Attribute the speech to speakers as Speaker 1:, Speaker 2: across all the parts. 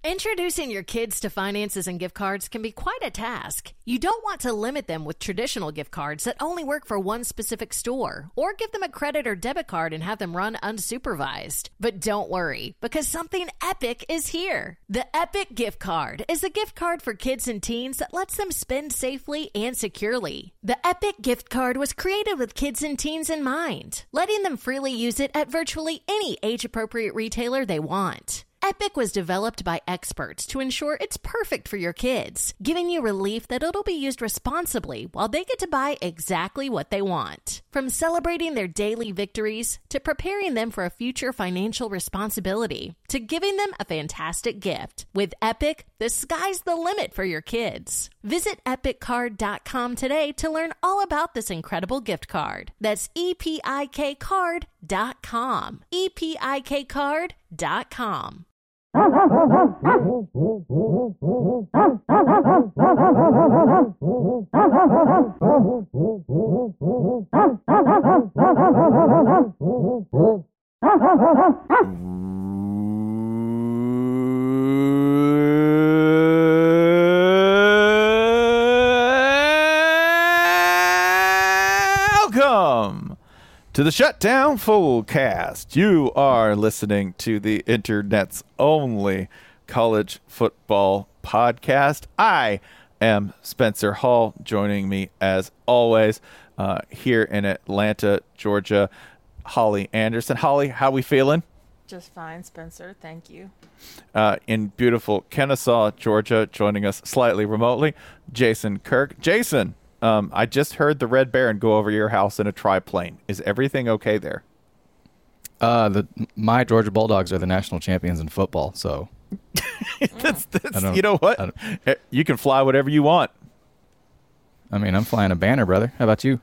Speaker 1: Introducing your kids to finances and gift cards can be quite a task. You don't want to limit them with traditional gift cards that only work for one specific store, or give them a credit or debit card and have them run unsupervised. But don't worry, because something epic is here. The Epic Gift Card is a gift card for kids and teens that lets them spend safely and securely. The Epic Gift Card was created with kids and teens in mind, letting them freely use it at virtually any age-appropriate retailer they want. Epic was developed by experts to ensure it's perfect for your kids, giving you relief that it'll be used responsibly while they get to buy exactly what they want. From celebrating their daily victories, to preparing them for a future financial responsibility, to giving them a fantastic gift. With Epic, the sky's the limit for your kids. Visit epiccard.com today to learn all about this incredible gift card. That's epiccard.com. epiccard.com.
Speaker 2: Welcome to the Shutdown Fullcast. You are listening to the internet's only college football podcast. I am Spencer Hall. Joining me, as always, here in Atlanta, Georgia, Holly Anderson. Holly, how we feeling?
Speaker 3: Just fine, Spencer. Thank you.
Speaker 2: In beautiful Kennesaw, Georgia, joining us slightly remotely, Jason Kirk. Jason, I just heard the Red Baron go over your house in a triplane. Is everything okay there?
Speaker 4: My Georgia Bulldogs are the national champions in football, so
Speaker 2: that's you know what? You can fly whatever you want.
Speaker 4: I mean, I'm flying a banner, brother. How about you?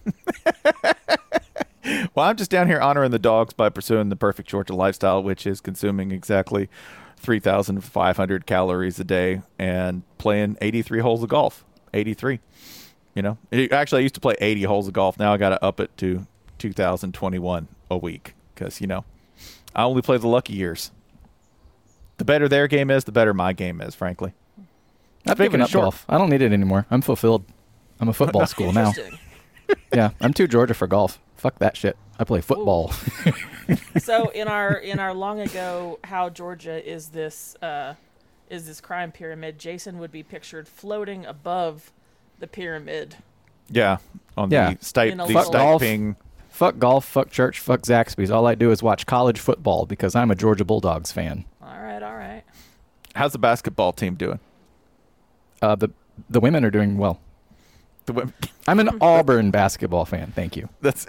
Speaker 2: Well, I'm just down here honoring the dogs by pursuing the perfect Georgia lifestyle, which is consuming exactly 3,500 calories a day and playing 83 holes of golf. 83. You know, actually, I used to play 80 holes of golf. Now I got to up it to 2021 a week because, you know, I only play the lucky years. The better their game is, the better my game is, frankly.
Speaker 4: I've given up golf. I don't need it anymore. I'm fulfilled. I'm a football school now. Yeah, I'm too Georgia for golf. Fuck that shit. I play football.
Speaker 3: So in our long ago, how Georgia is this crime pyramid, Jason would be pictured floating above the pyramid.
Speaker 2: Yeah, on the stiping.
Speaker 4: Fuck golf, fuck church, fuck Zaxby's. All I do is watch college football because I'm a Georgia Bulldogs fan.
Speaker 3: All right.
Speaker 2: How's the basketball team doing?
Speaker 4: The women are doing well.
Speaker 2: The women.
Speaker 4: I'm an Auburn basketball fan. Thank you.
Speaker 2: That's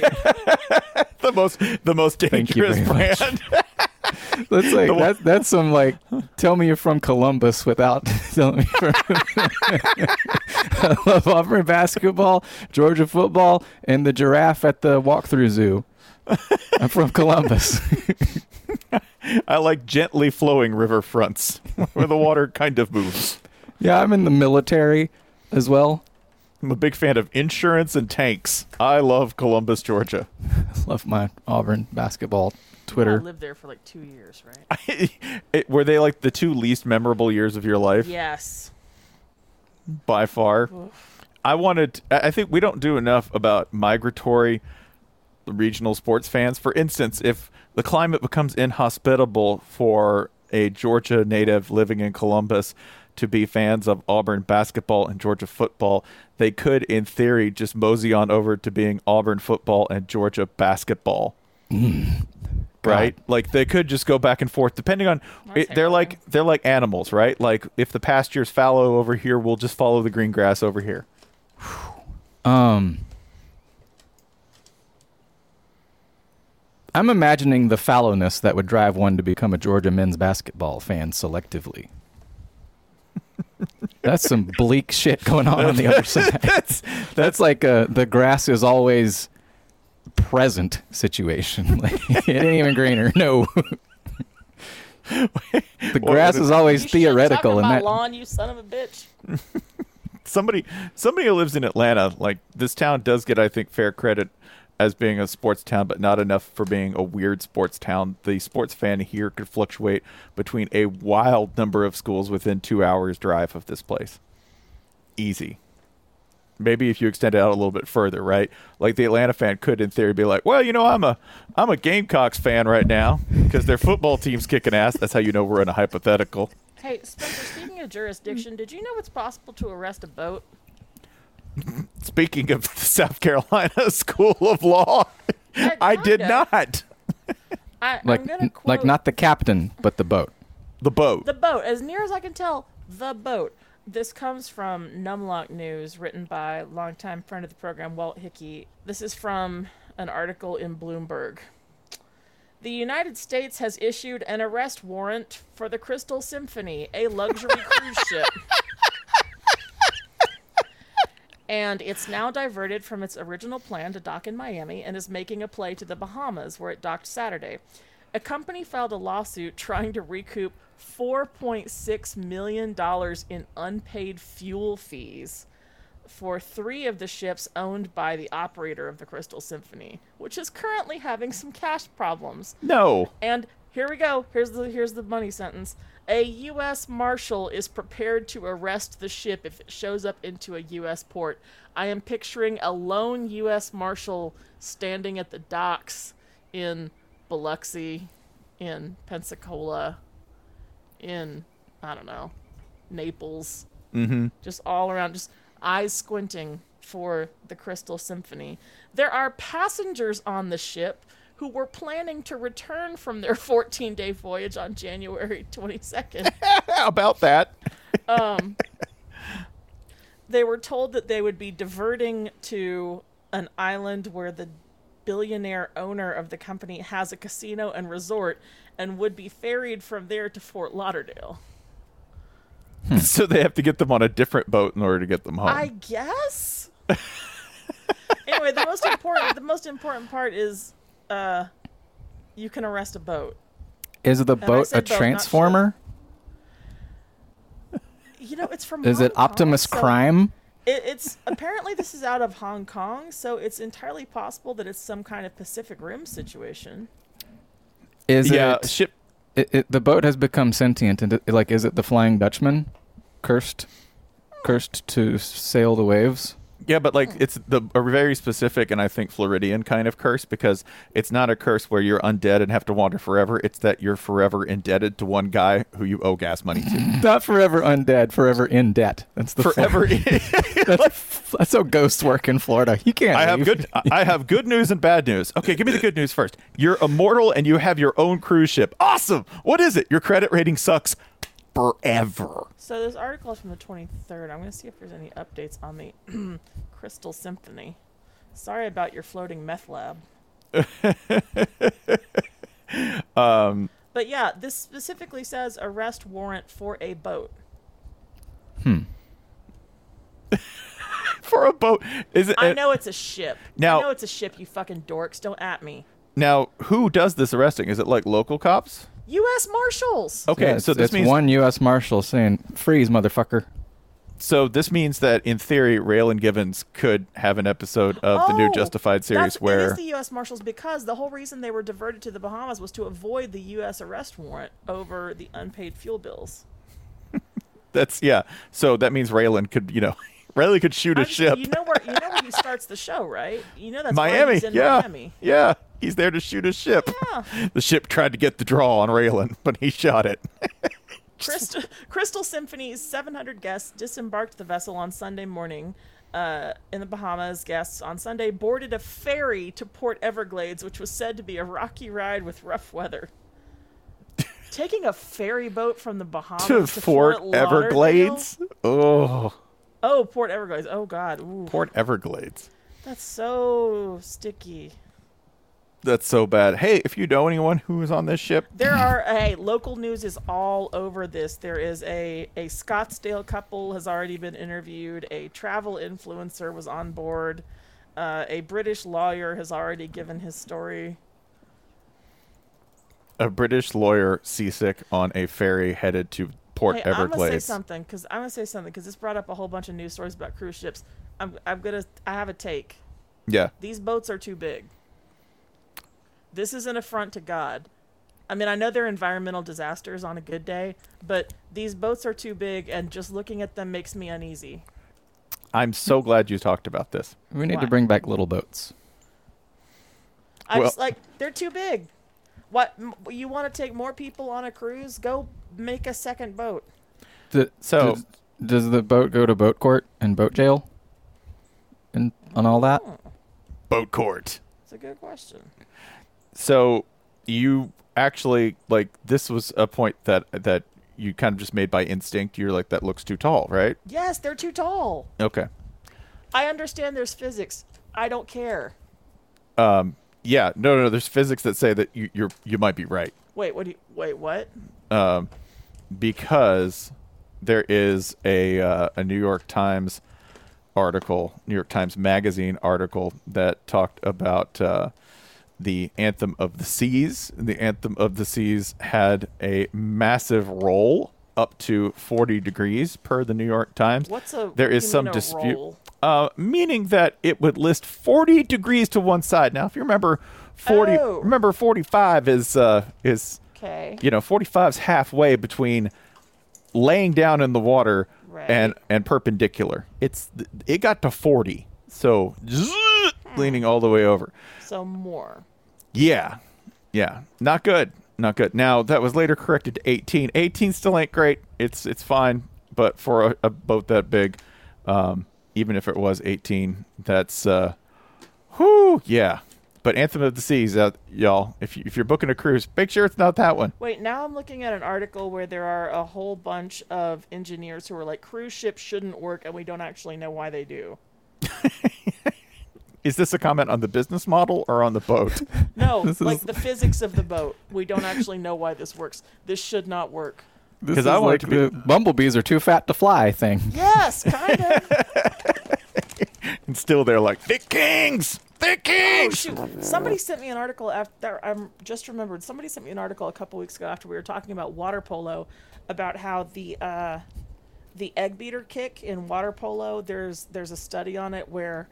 Speaker 2: the most dangerous brand.
Speaker 4: That's like that's some like tell me you're from Columbus without telling me from I love Auburn basketball, Georgia football, and the giraffe at the walkthrough zoo. I'm from Columbus.
Speaker 2: I like gently flowing river fronts where the water kind of moves.
Speaker 4: Yeah, I'm in the military as well.
Speaker 2: I'm a big fan of insurance and tanks. I love Columbus, Georgia.
Speaker 4: Love my Auburn basketball Twitter.
Speaker 3: I lived there for like 2 years, right?
Speaker 2: Were they like the two least memorable years of your life?
Speaker 3: Yes.
Speaker 2: By far.
Speaker 3: Oof.
Speaker 2: I think we don't do enough about migratory regional sports fans. For instance, if the climate becomes inhospitable for a Georgia native living in Columbus to be fans of Auburn basketball and Georgia football, they could, in theory, just mosey on over to being Auburn football and Georgia basketball. Right? Like they could just go back and forth depending on they're like animals, right? Like if the pasture's fallow over here, we'll just follow the green grass over here.
Speaker 4: I'm imagining the fallowness that would drive one to become a Georgia men's basketball fan selectively. That's some bleak shit going on the other side. That's like the grass is always present situation. Like, it ain't even greener. No. The grass is always theoretical.
Speaker 3: In my lawn, you son of a bitch.
Speaker 2: Somebody who lives in Atlanta, like this town does get, I think, fair credit as being a sports town, but not enough for being a weird sports town. The sports fan here could fluctuate between a wild number of schools within 2 hours drive of this place. Easy. Maybe if you extend it out a little bit further, right? Like the Atlanta fan could, in theory, be like, well, I'm a Gamecocks fan right now because their football team's kicking ass. That's how you know we're in a hypothetical.
Speaker 3: Hey, Spencer, speaking of jurisdiction, did you know it's possible to arrest a boat?
Speaker 2: Speaking of the South Carolina School of Law, I did not.
Speaker 3: I'm
Speaker 4: Like,
Speaker 3: gonna quote
Speaker 4: like not the captain, but the boat.
Speaker 2: The boat.
Speaker 3: the boat. As near as I can tell, the boat. This comes from Numlock News, written by longtime friend of the program, Walt Hickey. This is from an article in Bloomberg. The United States has issued an arrest warrant for the Crystal Symphony, a luxury cruise ship. And it's now diverted from its original plan to dock in Miami and is making a play to the Bahamas, where it docked Saturday. A company filed a lawsuit trying to recoup $4.6 million in unpaid fuel fees for 3 of the ships owned by the operator of the Crystal Symphony, which is currently having some cash problems.
Speaker 2: No.
Speaker 3: And here we go. Here's the money sentence. A U.S. Marshal is prepared to arrest the ship if it shows up into a U.S. port. I am picturing a lone U.S. Marshal standing at the docks in Biloxi, in Pensacola, in, I don't know, Naples.
Speaker 2: Mm-hmm.
Speaker 3: Just all around, just eyes squinting for the Crystal Symphony. There are passengers on the ship who were planning to return from their 14-day voyage on January 22nd.
Speaker 2: How about that?
Speaker 3: They were told that they would be diverting to an island where the billionaire owner of the company has a casino and resort and would be ferried from there to Fort Lauderdale.
Speaker 2: So they have to get them on a different boat in order to get them home.
Speaker 3: I guess. Anyway, the most important part is you can arrest a boat.
Speaker 4: Is the
Speaker 3: I
Speaker 4: boat a
Speaker 3: said boat, not
Speaker 4: transformer?
Speaker 3: It's from
Speaker 4: Is
Speaker 3: Hong
Speaker 4: it Optimus
Speaker 3: Kong, so
Speaker 4: Crime?
Speaker 3: It's apparently this is out of Hong Kong, so it's entirely possible that it's some kind of Pacific Rim situation.
Speaker 4: Is
Speaker 2: yeah,
Speaker 4: it,
Speaker 2: ship.
Speaker 4: the boat has become sentient, and is it the Flying Dutchman, cursed to sail the waves?
Speaker 2: Yeah, but it's a very specific and I think Floridian kind of curse, because it's not a curse where you're undead and have to wander forever. It's that you're forever indebted to one guy who you owe gas money to.
Speaker 4: Not forever undead, forever in debt. That's the
Speaker 2: Forever.
Speaker 4: that's how ghosts work in Florida. You can't.
Speaker 2: I have good news and bad news. Okay, give me the good news first. You're immortal and you have your own cruise ship. Awesome. What is it? Your credit rating sucks forever.
Speaker 3: So this article is from the 23rd. I'm going to see if there's any updates on the Crystal Symphony. Sorry about your floating meth lab. But yeah, this specifically says arrest warrant for a boat.
Speaker 2: For a boat. Is it?
Speaker 3: I know it's a ship.
Speaker 2: Now-
Speaker 3: I know it's a ship, you fucking dorks. Don't at me.
Speaker 2: Now, who does this arresting? Is it like local cops?
Speaker 3: U.S. Marshals.
Speaker 2: Okay,
Speaker 4: Yeah,
Speaker 2: so this
Speaker 4: it's
Speaker 2: means
Speaker 4: one U.S. Marshal saying, "Freeze, motherfucker."
Speaker 2: So this means that, in theory, Raylan Givens could have an episode of the new Justified series
Speaker 3: It
Speaker 2: where
Speaker 3: is the U.S. Marshals, because the whole reason they were diverted to the Bahamas was to avoid the U.S. arrest warrant over the unpaid fuel bills.
Speaker 2: So that means Raylan could, Raylan could shoot a ship.
Speaker 3: You know where he starts the show, right? You know that's
Speaker 2: Miami.
Speaker 3: why he's in
Speaker 2: Yeah.
Speaker 3: Miami.
Speaker 2: Yeah. He's there to shoot a ship.
Speaker 3: Yeah.
Speaker 2: The ship tried to get the draw on Raylan, but he shot it.
Speaker 3: Crystal Symphony's 700 guests disembarked the vessel on Sunday morning in the Bahamas. Guests on Sunday boarded a ferry to Port Everglades, which was said to be a rocky ride with rough weather. Taking a ferry boat from the Bahamas
Speaker 2: to Fort
Speaker 3: Lauderdale?
Speaker 2: Everglades? Oh.
Speaker 3: Oh, Port Everglades. Oh, God. Ooh.
Speaker 2: Port Everglades.
Speaker 3: That's so sticky.
Speaker 2: That's so bad. Hey, if you know anyone who is on this ship,
Speaker 3: Local news is all over this. There is a Scottsdale couple has already been interviewed. A travel influencer was on board. A British lawyer has already given his story.
Speaker 2: a British lawyer seasick on a ferry headed to Port Everglades.
Speaker 3: I'm gonna say something because this brought up a whole bunch of news stories about cruise ships. I have a take.
Speaker 2: Yeah.
Speaker 3: These boats are too big. This is an affront to God. I mean, I know they're environmental disasters on a good day, but these boats are too big, and just looking at them makes me uneasy.
Speaker 2: I'm so glad you talked about this.
Speaker 4: We need
Speaker 3: Why?
Speaker 4: to bring back little boats.
Speaker 3: I
Speaker 2: Well-
Speaker 3: just like, they're too big. What, you want to take more people on a cruise? Go make a second boat.
Speaker 2: So-
Speaker 4: does the boat go to boat court and boat jail and on all that?
Speaker 2: Boat court.
Speaker 3: It's a good question.
Speaker 2: So you actually, like, this was a point that you kind of just made by instinct. You're like, that looks too tall, right?
Speaker 3: Yes, they're too tall.
Speaker 2: Okay.
Speaker 3: I understand there's physics. I don't care.
Speaker 2: Yeah. No. There's physics that say that you might be right.
Speaker 3: Wait, what?
Speaker 2: Because there is a New York Times article, New York Times Magazine article that talked about the Anthem of the Seas. The Anthem of the Seas had a massive roll up to 40 degrees per the New York Times. There is some dispute, meaning that it would list 40 degrees to one side. Now, if you remember, 45 is
Speaker 3: Okay.
Speaker 2: 45's halfway between laying down in the water
Speaker 3: Right.
Speaker 2: and perpendicular. It got to 40, so leaning all the way over.
Speaker 3: So more.
Speaker 2: Yeah, not good. Now that was later corrected to 18. 18 still ain't great. It's fine, but for a boat that big, even if it was 18, that's yeah. But Anthem of the Seas, y'all, if you're booking a cruise, make sure it's not that one.
Speaker 3: Wait, now I'm looking at an article where there are a whole bunch of engineers who are like, cruise ships shouldn't work, and we don't actually know why they do.
Speaker 2: Is this a comment on the business model or on the boat?
Speaker 3: No,
Speaker 4: This
Speaker 3: like
Speaker 4: is-
Speaker 3: the physics of the boat. We don't actually know why this works. This should not work.
Speaker 4: This
Speaker 2: 'Cause
Speaker 4: is
Speaker 2: I want it
Speaker 4: like
Speaker 2: to be-
Speaker 4: the bumblebees are too fat to fly thing.
Speaker 3: Yes, kind of.
Speaker 2: And still they're like, Thick Kings! Thick
Speaker 3: Oh,
Speaker 2: Kings!
Speaker 3: shoot. Somebody sent me an article after, just remembered, somebody sent me an article a couple weeks ago after we were talking about water polo, about how the egg beater kick in water polo, there's a study on it where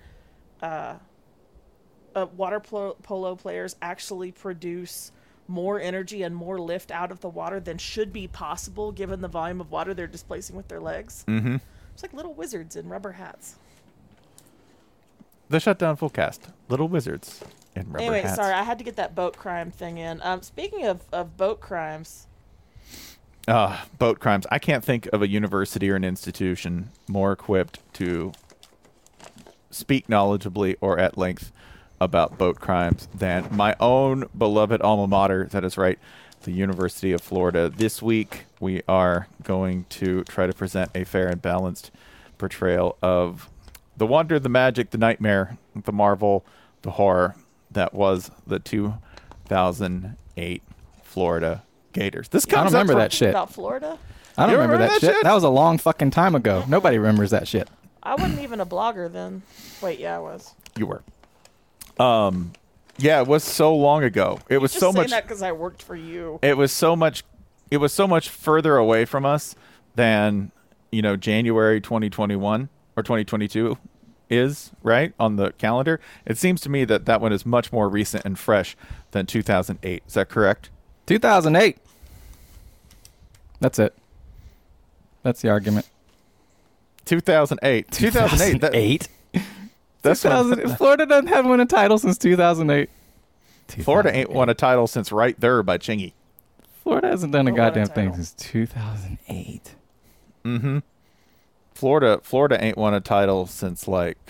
Speaker 3: water polo players actually produce more energy and more lift out of the water than should be possible given the volume of water they're displacing with their legs.
Speaker 2: Mm-hmm.
Speaker 3: It's like little wizards in rubber hats.
Speaker 2: The Shutdown Full Cast. Little Wizards in rubber
Speaker 3: Anyway,
Speaker 2: hats.
Speaker 3: sorry, I had to get that boat crime thing in. Speaking of boat crimes,
Speaker 2: Boat crimes. I can't think of a university or an institution more equipped to speak knowledgeably or at length about boat crimes than my own beloved alma mater, that is right, the University of Florida. This week, we are going to try to present a fair and balanced portrayal of the wonder, the magic, the nightmare, the marvel, the horror that was the 2008 Florida Gators. This
Speaker 4: I don't
Speaker 2: comes
Speaker 4: remember
Speaker 2: up
Speaker 4: that shit.
Speaker 3: about Florida,
Speaker 4: I don't
Speaker 2: You
Speaker 4: remember
Speaker 2: remember
Speaker 4: that
Speaker 2: that
Speaker 4: shit.
Speaker 2: shit?
Speaker 4: That was a long fucking time ago. Nobody remembers that shit.
Speaker 3: I wasn't even a blogger then. Wait, yeah, I was.
Speaker 2: You were. Yeah, it was so long ago. It was
Speaker 3: Just
Speaker 2: so
Speaker 3: saying
Speaker 2: much.
Speaker 3: that because I worked for you.
Speaker 2: It was so much. It was so much further away from us than January 2021 or 2022 is, right, on the calendar. It seems to me that one is much more recent and fresh than 2008. Is that correct?
Speaker 4: 2008. That's it. That's the argument.
Speaker 2: 2008. 2008.
Speaker 4: 2008.
Speaker 2: That's when
Speaker 4: 2000 Florida doesn't have won a title since 2008.
Speaker 2: Florida ain't won a title since Right There by Chingy.
Speaker 4: Florida hasn't done a
Speaker 3: What won a
Speaker 4: goddamn thing
Speaker 3: title?
Speaker 4: since 2008.
Speaker 2: Mm-hmm. Florida ain't won a title since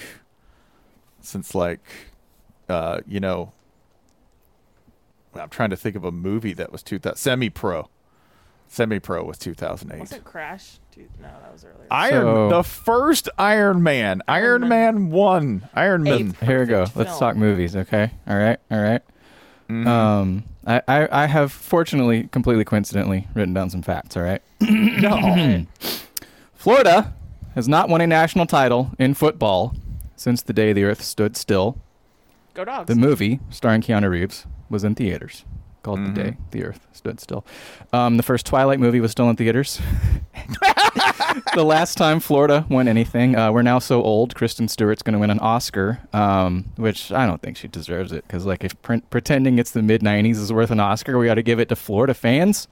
Speaker 2: I'm trying to think of a movie that was 2000. Semi-Pro. Semi-Pro was 2008.
Speaker 3: Wasn't Crash? Dude, no, that was earlier.
Speaker 2: The first Iron Man. Iron Man 1. Iron Man.
Speaker 3: Ape.
Speaker 4: Here we go.
Speaker 3: Perfect
Speaker 4: Let's
Speaker 3: film.
Speaker 4: talk movies, okay? All right.
Speaker 2: Mhm.
Speaker 4: I have fortunately, completely coincidentally, written down some facts, all right?
Speaker 2: No.
Speaker 4: Florida has not won a national title in football since the day the earth stood still.
Speaker 3: Go Dogs.
Speaker 4: The movie, starring Keanu Reeves, was in theaters, called The Day the Earth Stood Still. The first Twilight movie was still in theaters. The last time Florida won anything, we're now so old, Kristen Stewart's going to win an Oscar, which I don't think she deserves it, because like if pretending it's the mid-'90s is worth an Oscar, we got to give it to Florida fans.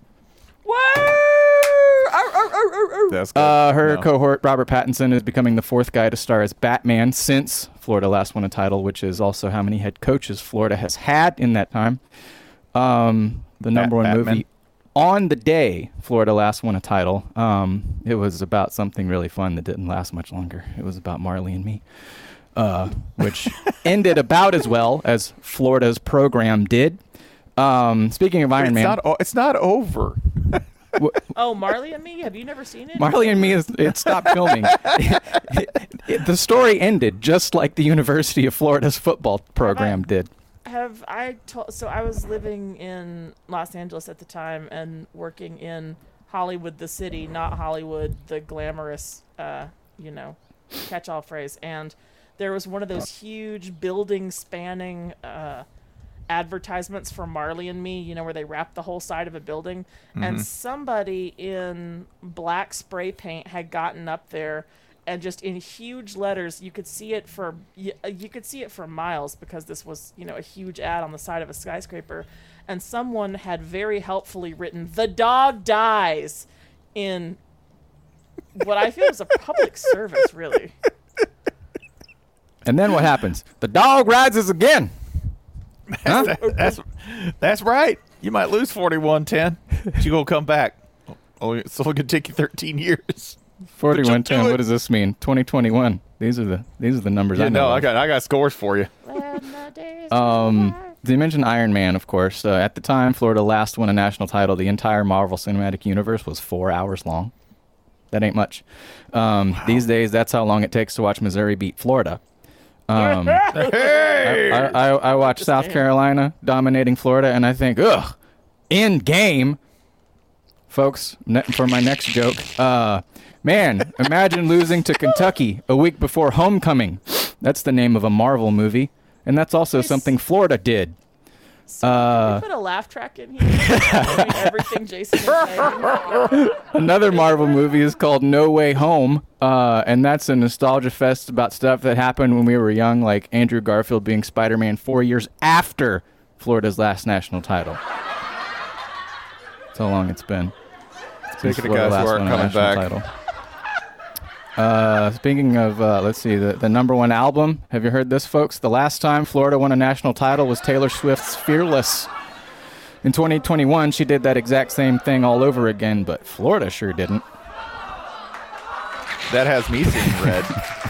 Speaker 2: That's good.
Speaker 4: Her cohort, Robert Pattinson, is becoming the fourth guy to star as Batman since Florida last won a title, which is also how many head coaches Florida has had in that time. The number one movie on the day Florida last won a title. It was about something really fun that didn't last much longer. It was about Marley and Me, which ended about as well as Florida's program did. Speaking of Iron Man,
Speaker 2: it's not over.
Speaker 3: Oh, Marley and Me? Have you never seen it?
Speaker 4: Marley and Me it stopped filming. The story ended just like the University of Florida's football program did.
Speaker 3: So I was living in Los Angeles at the time and working in Hollywood, the city, not Hollywood, the glamorous, catch-all phrase. And there was one of those huge building-spanning advertisements for Marley and Me, where they wrap the whole side of a building. Mm-hmm. And somebody in black spray paint had gotten up there, and just in huge letters, you could see it for miles, because this was, a huge ad on the side of a skyscraper. And someone had very helpfully written, "The dog dies," in what I feel is a public service, really.
Speaker 4: And then what happens? The dog rises again. Huh?
Speaker 2: That's right. You might lose 41-10, but you're going to come back. Oh, it's only going to take you 13 years.
Speaker 4: 41-10. What does this mean? 2021. These are the numbers I know.
Speaker 2: I got scores for you.
Speaker 4: You mentioned Iron Man, of course. At the time Florida last won a national title, the entire Marvel Cinematic Universe was 4 hours long. That ain't much. Wow. These days, that's how long it takes to watch Missouri beat Florida. I watch South Carolina dominating Florida, and I think, ugh, in game. Folks, for my next joke, man, imagine losing to Kentucky a week before homecoming. That's the name of a Marvel movie, and that's also something Florida did.
Speaker 3: So can we put a laugh track in here? Everything Jason is saying.
Speaker 4: Another Marvel movie is called No Way Home, and that's a nostalgia fest about stuff that happened when we were young, like Andrew Garfield being Spider-Man 4 years after Florida's last national title. That's how long it's been.
Speaker 2: Speaking of guys who aren't coming back.
Speaker 4: Speaking of, let's see, the number one album. Have you heard this, folks? The last time Florida won a national title was Taylor Swift's Fearless. In 2021, she did that exact same thing all over again, but Florida sure didn't.
Speaker 2: That has me seeing red.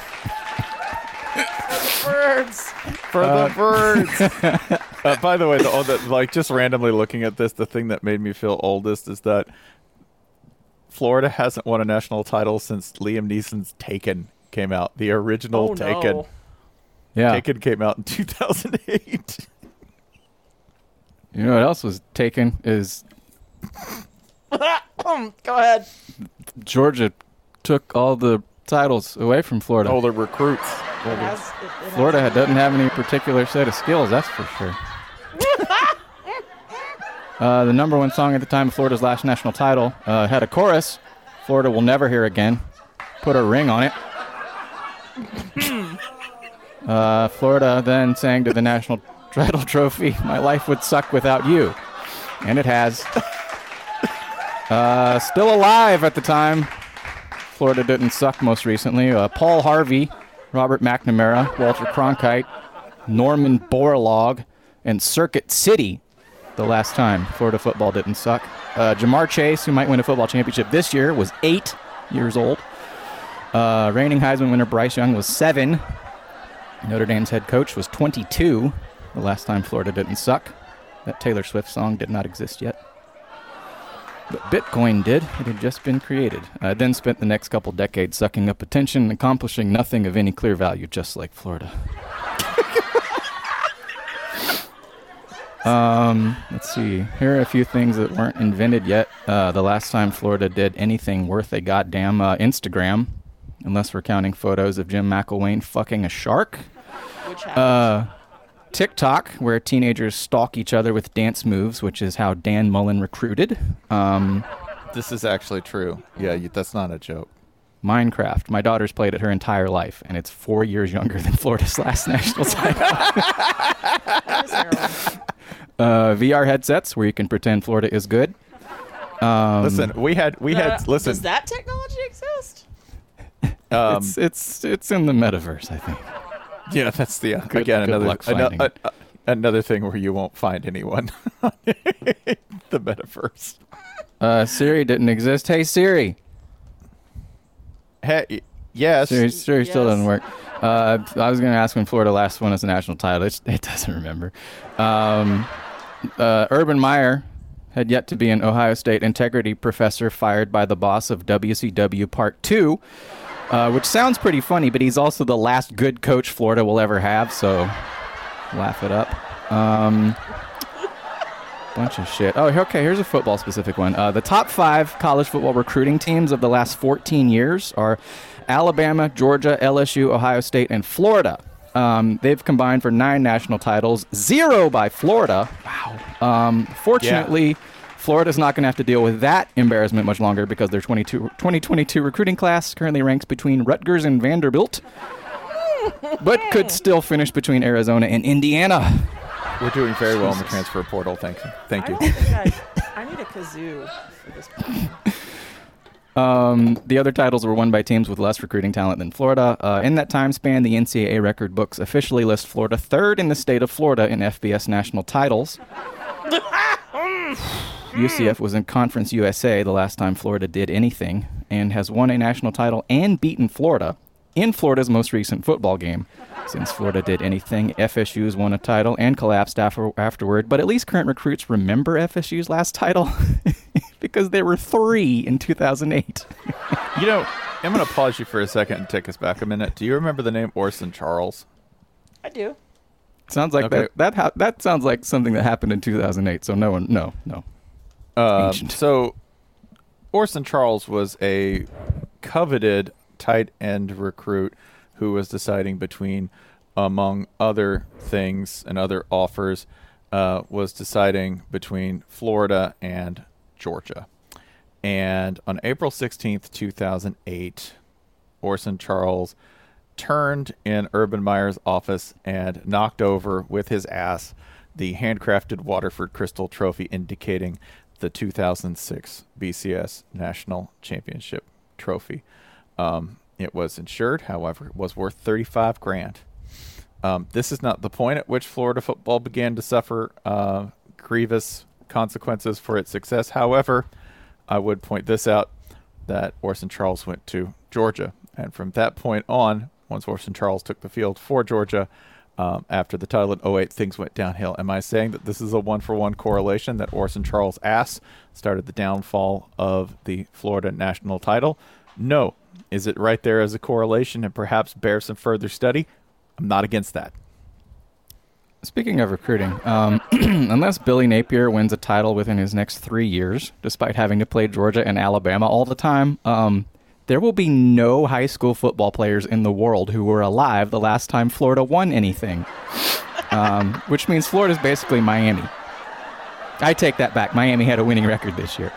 Speaker 2: For the birds. By the way, just randomly looking at this, the thing that made me feel oldest is that Florida hasn't won a national title since Liam Neeson's Taken came out. The original Taken.
Speaker 3: No.
Speaker 4: Yeah.
Speaker 2: Taken came out in 2008.
Speaker 4: You know what else was taken is...
Speaker 3: Go ahead.
Speaker 4: Georgia took all the titles away from Florida.
Speaker 2: Oh, the recruits.
Speaker 4: Florida doesn't have any particular set of skills, that's for sure. The number one song at the time of Florida's last national title had a chorus, "Florida will never hear again." Put a ring on it. Florida then sang to the national title trophy, "My life would suck without you." And it has. Still alive at the time. Florida didn't suck most recently. Paul Harvey, Robert McNamara, Walter Cronkite, Norman Borlaug, and Circuit City. The last time Florida football didn't suck. Jamar Chase, who might win a football championship this year, was 8 years old. Reigning Heisman winner Bryce Young was 7. Notre Dame's head coach was 22. The last time Florida didn't suck. That Taylor Swift song did not exist yet. But Bitcoin did. It had just been created. Then spent the next couple decades sucking up attention, accomplishing nothing of any clear value, just like Florida. Let's see. Here are a few things that weren't invented yet. The last time Florida did anything worth a goddamn, Instagram, unless we're counting photos of Jim McElwain fucking a shark.
Speaker 3: Which happened.
Speaker 4: TikTok, where teenagers stalk each other with dance moves, which is how Dan Mullen recruited.
Speaker 2: This is actually true. Yeah, that's not a joke.
Speaker 4: Minecraft. My daughter's played it her entire life, and it's 4 years younger than Florida's last national title. VR headsets where you can pretend Florida is good.
Speaker 2: Listen, we had listen.
Speaker 3: Does that technology exist?
Speaker 4: It's in the metaverse, I think.
Speaker 2: Yeah, that's the
Speaker 4: Good luck finding it.
Speaker 2: Another thing where you won't find anyone. The metaverse.
Speaker 4: Siri didn't exist. Hey, Siri.
Speaker 2: Hey, yes.
Speaker 4: Siri still
Speaker 3: Yes.
Speaker 4: doesn't work. I was going to ask when Florida last won as a national title. It doesn't remember. Urban Meyer had yet to be an Ohio State integrity professor fired by the boss of WCW Part 2, which sounds pretty funny, but he's also the last good coach Florida will ever have, so laugh it up. Bunch of shit. Oh, okay, here's a football-specific one. The top 5 college football recruiting teams of the last 14 years are Alabama, Georgia, LSU, Ohio State, and Florida. They've combined for 9 national titles, 0 by Florida. Wow. Fortunately, Florida's not going to have to deal with that embarrassment much longer because their 2022 recruiting class currently ranks between Rutgers and Vanderbilt, but could still finish between Arizona and Indiana.
Speaker 2: We're doing very well in the transfer portal. Thank you.
Speaker 3: I need a kazoo for this point.
Speaker 4: The other titles were won by teams with less recruiting talent than Florida. In that time span, the NCAA record books officially list Florida 3rd in the state of Florida in FBS national titles. UCF was in Conference USA the last time Florida did anything and has won a national title and beaten Florida in Florida's most recent football game. Since Florida did anything, FSU's won a title and collapsed afterward, but at least current recruits remember FSU's last title because there were 3 in 2008.
Speaker 2: You know, I'm going to pause you for a second and take us back a minute. Do you remember the name Orson Charles?
Speaker 3: I do.
Speaker 4: Sounds like
Speaker 2: Okay.
Speaker 4: that sounds like something that happened in 2008. So no. Ancient.
Speaker 2: So Orson Charles was a coveted tight end recruit who was deciding between, among other things and other offers, was deciding between Florida and Georgia. And on April 16th, 2008, Orson Charles turned in Urban Meyer's office and knocked over with his ass the handcrafted Waterford Crystal Trophy indicating the 2006 BCS National Championship Trophy. It was insured, however, it was worth $35,000. This is not the point at which Florida football began to suffer grievous consequences for its success. However, I would point this out, that Orson Charles went to Georgia. And from that point on, once Orson Charles took the field for Georgia, after the title in 2008, things went downhill. Am I saying that this is a one-for-one correlation, that Orson Charles' ass started the downfall of the Florida national title? No. Is it right there as a correlation and perhaps bears some further study? I'm not against that.
Speaker 4: Speaking of recruiting, unless Billy Napier wins a title within his next 3 years, despite having to play Georgia and Alabama all the time, there will be no high school football players in the world who were alive the last time Florida won anything, which means Florida's basically Miami. I take that back. Miami had a winning record this year.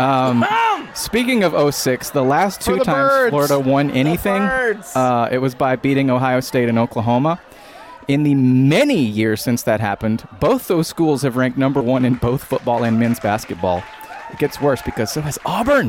Speaker 4: Speaking of 2006, the last 2 times
Speaker 2: Birds.
Speaker 4: Florida won anything, it was by beating Ohio State and Oklahoma. In the many years since that happened, both those schools have ranked number 1 in both football and men's basketball. It gets worse because so has Auburn.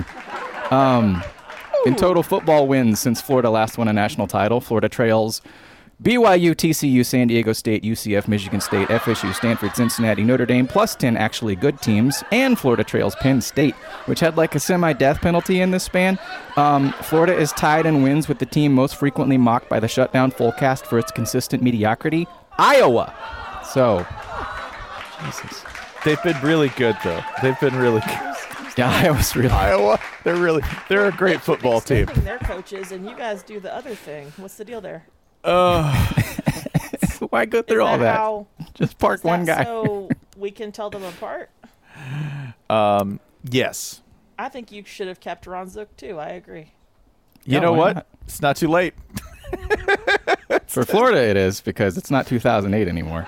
Speaker 4: In total football wins since Florida last won a national title, Florida trails BYU, TCU, San Diego State, UCF, Michigan State, FSU, Stanford, Cincinnati, Notre Dame, plus 10 actually good teams, and Florida trails Penn State, which had like a semi-death penalty in this span. Florida is tied in wins with the team most frequently mocked by the shutdown full cast for its consistent mediocrity, Iowa. So, Jesus.
Speaker 2: They've been really good, though. They've been really good.
Speaker 4: Yeah, Iowa's really...
Speaker 2: Iowa, they're a great football team.
Speaker 3: Their coaches, and you guys do the other thing. What's the deal there?
Speaker 4: Why go through all that? Just park one guy.
Speaker 3: So we can tell them apart?
Speaker 2: Yes.
Speaker 3: I think you should have kept Ron Zook, too. I agree.
Speaker 2: You know
Speaker 4: why
Speaker 2: what?
Speaker 4: not?
Speaker 2: It's not too late.
Speaker 4: For Florida it is, because it's not 2008 anymore.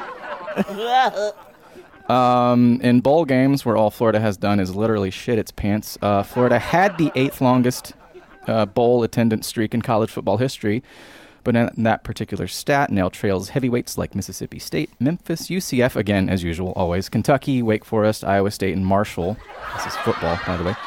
Speaker 4: In bowl games, where all Florida has done is literally shit its pants, Florida had the 8th longest bowl attendance streak in college football history. But in that particular stat, Nail trails heavyweights like Mississippi State, Memphis, UCF, again, as usual, always, Kentucky, Wake Forest, Iowa State, and Marshall. This is football, by the way.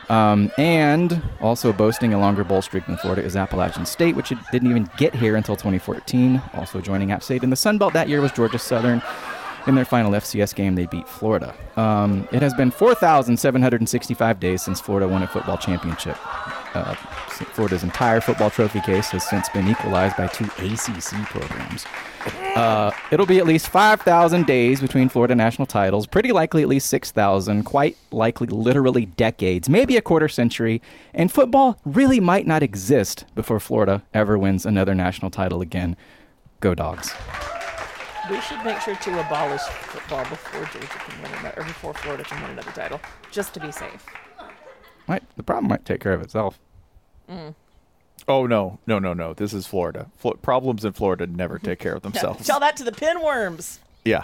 Speaker 4: And also boasting a longer bowl streak than Florida is Appalachian State, which didn't even get here until 2014. Also joining App State in the Sun Belt that year was Georgia Southern. In their final FCS game, they beat Florida. It has been 4,765 days since Florida won a football championship. Florida's entire football trophy case has since been equalized by 2 ACC programs. It'll be at least 5,000 days between Florida national titles, pretty likely at least 6,000, quite likely literally decades, maybe a quarter century, and football really might not exist before Florida ever wins another national title again. Go Dogs.
Speaker 3: We should make sure to abolish football before Georgia can win another, or before Florida can win another title, just to be safe.
Speaker 4: The problem might take care of itself.
Speaker 2: Oh, no. This is Florida. Problems in Florida never take care of themselves.
Speaker 3: Tell that to the pinworms.
Speaker 2: Yeah.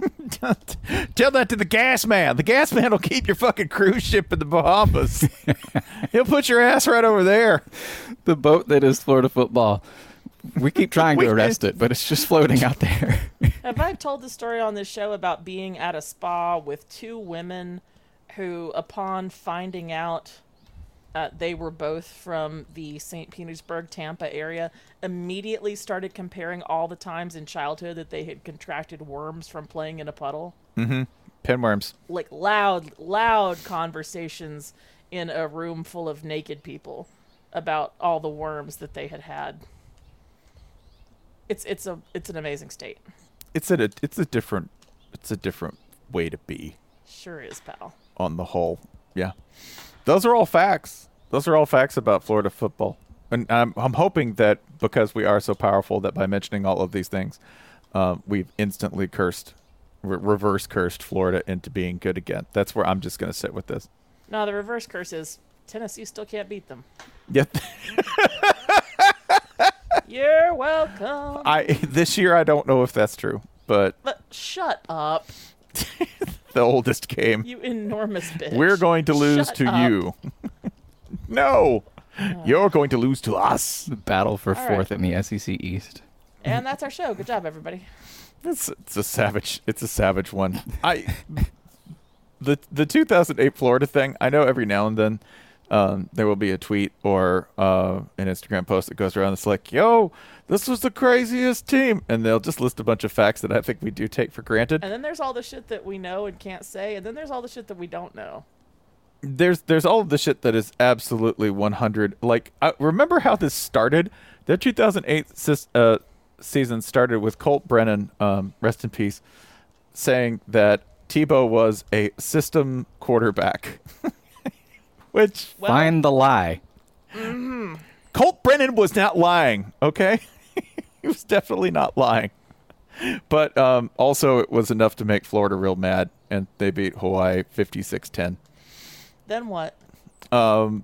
Speaker 2: Tell that to the gas man. The gas man will keep your fucking cruise ship in the Bahamas. He'll put your ass right over there.
Speaker 4: The boat that is Florida football. We keep trying to arrest it, but it's just floating out there.
Speaker 3: Have I told the story on this show about being at a spa with 2 women who, upon finding out they were both from the St. Petersburg, Tampa area, immediately started comparing all the times in childhood that they had contracted worms from playing in a puddle?
Speaker 2: Mm-hmm. Pinworms.
Speaker 3: Like loud conversations in a room full of naked people about all the worms that they had. It's an amazing state.
Speaker 2: It's a different way to be.
Speaker 3: Sure is, pal.
Speaker 2: On the whole, yeah. Those are all facts. Those are all facts about Florida football, and I'm hoping that because we are so powerful that by mentioning all of these things, we've instantly reverse cursed Florida into being good again. That's where I'm just going to sit with this.
Speaker 3: No, the reverse curse is Tennessee still can't beat them.
Speaker 2: Yeah.
Speaker 3: You're welcome.
Speaker 2: This year I don't know if that's true, but
Speaker 3: shut up.
Speaker 2: The oldest game.
Speaker 3: You enormous bitch.
Speaker 2: We're going to lose
Speaker 3: Shut
Speaker 2: to
Speaker 3: up.
Speaker 2: you. No. You're going to lose to us.
Speaker 4: The battle for
Speaker 3: All
Speaker 4: fourth
Speaker 3: right.
Speaker 4: in the SEC East.
Speaker 3: And that's our show. Good job, everybody.
Speaker 2: It's a savage one. The 2008 Florida thing, I know every now and then there will be a tweet or an Instagram post that goes around that's like, yo, this was the craziest team. And they'll just list a bunch of facts that I think we do take for granted.
Speaker 3: And then there's all the shit that we know and can't say. And then there's all the shit that we don't know.
Speaker 2: There's all of the shit that is absolutely 100. Like, remember how this started? Their 2008 season started with Colt Brennan, rest in peace, saying that Tebow was a system quarterback. Which
Speaker 4: Find the lie.
Speaker 3: Mm-hmm.
Speaker 2: Colt Brennan was not lying, okay? He was definitely not lying. But also it was enough to make Florida real mad, and they beat Hawaii 56-10.
Speaker 3: Then what?
Speaker 2: In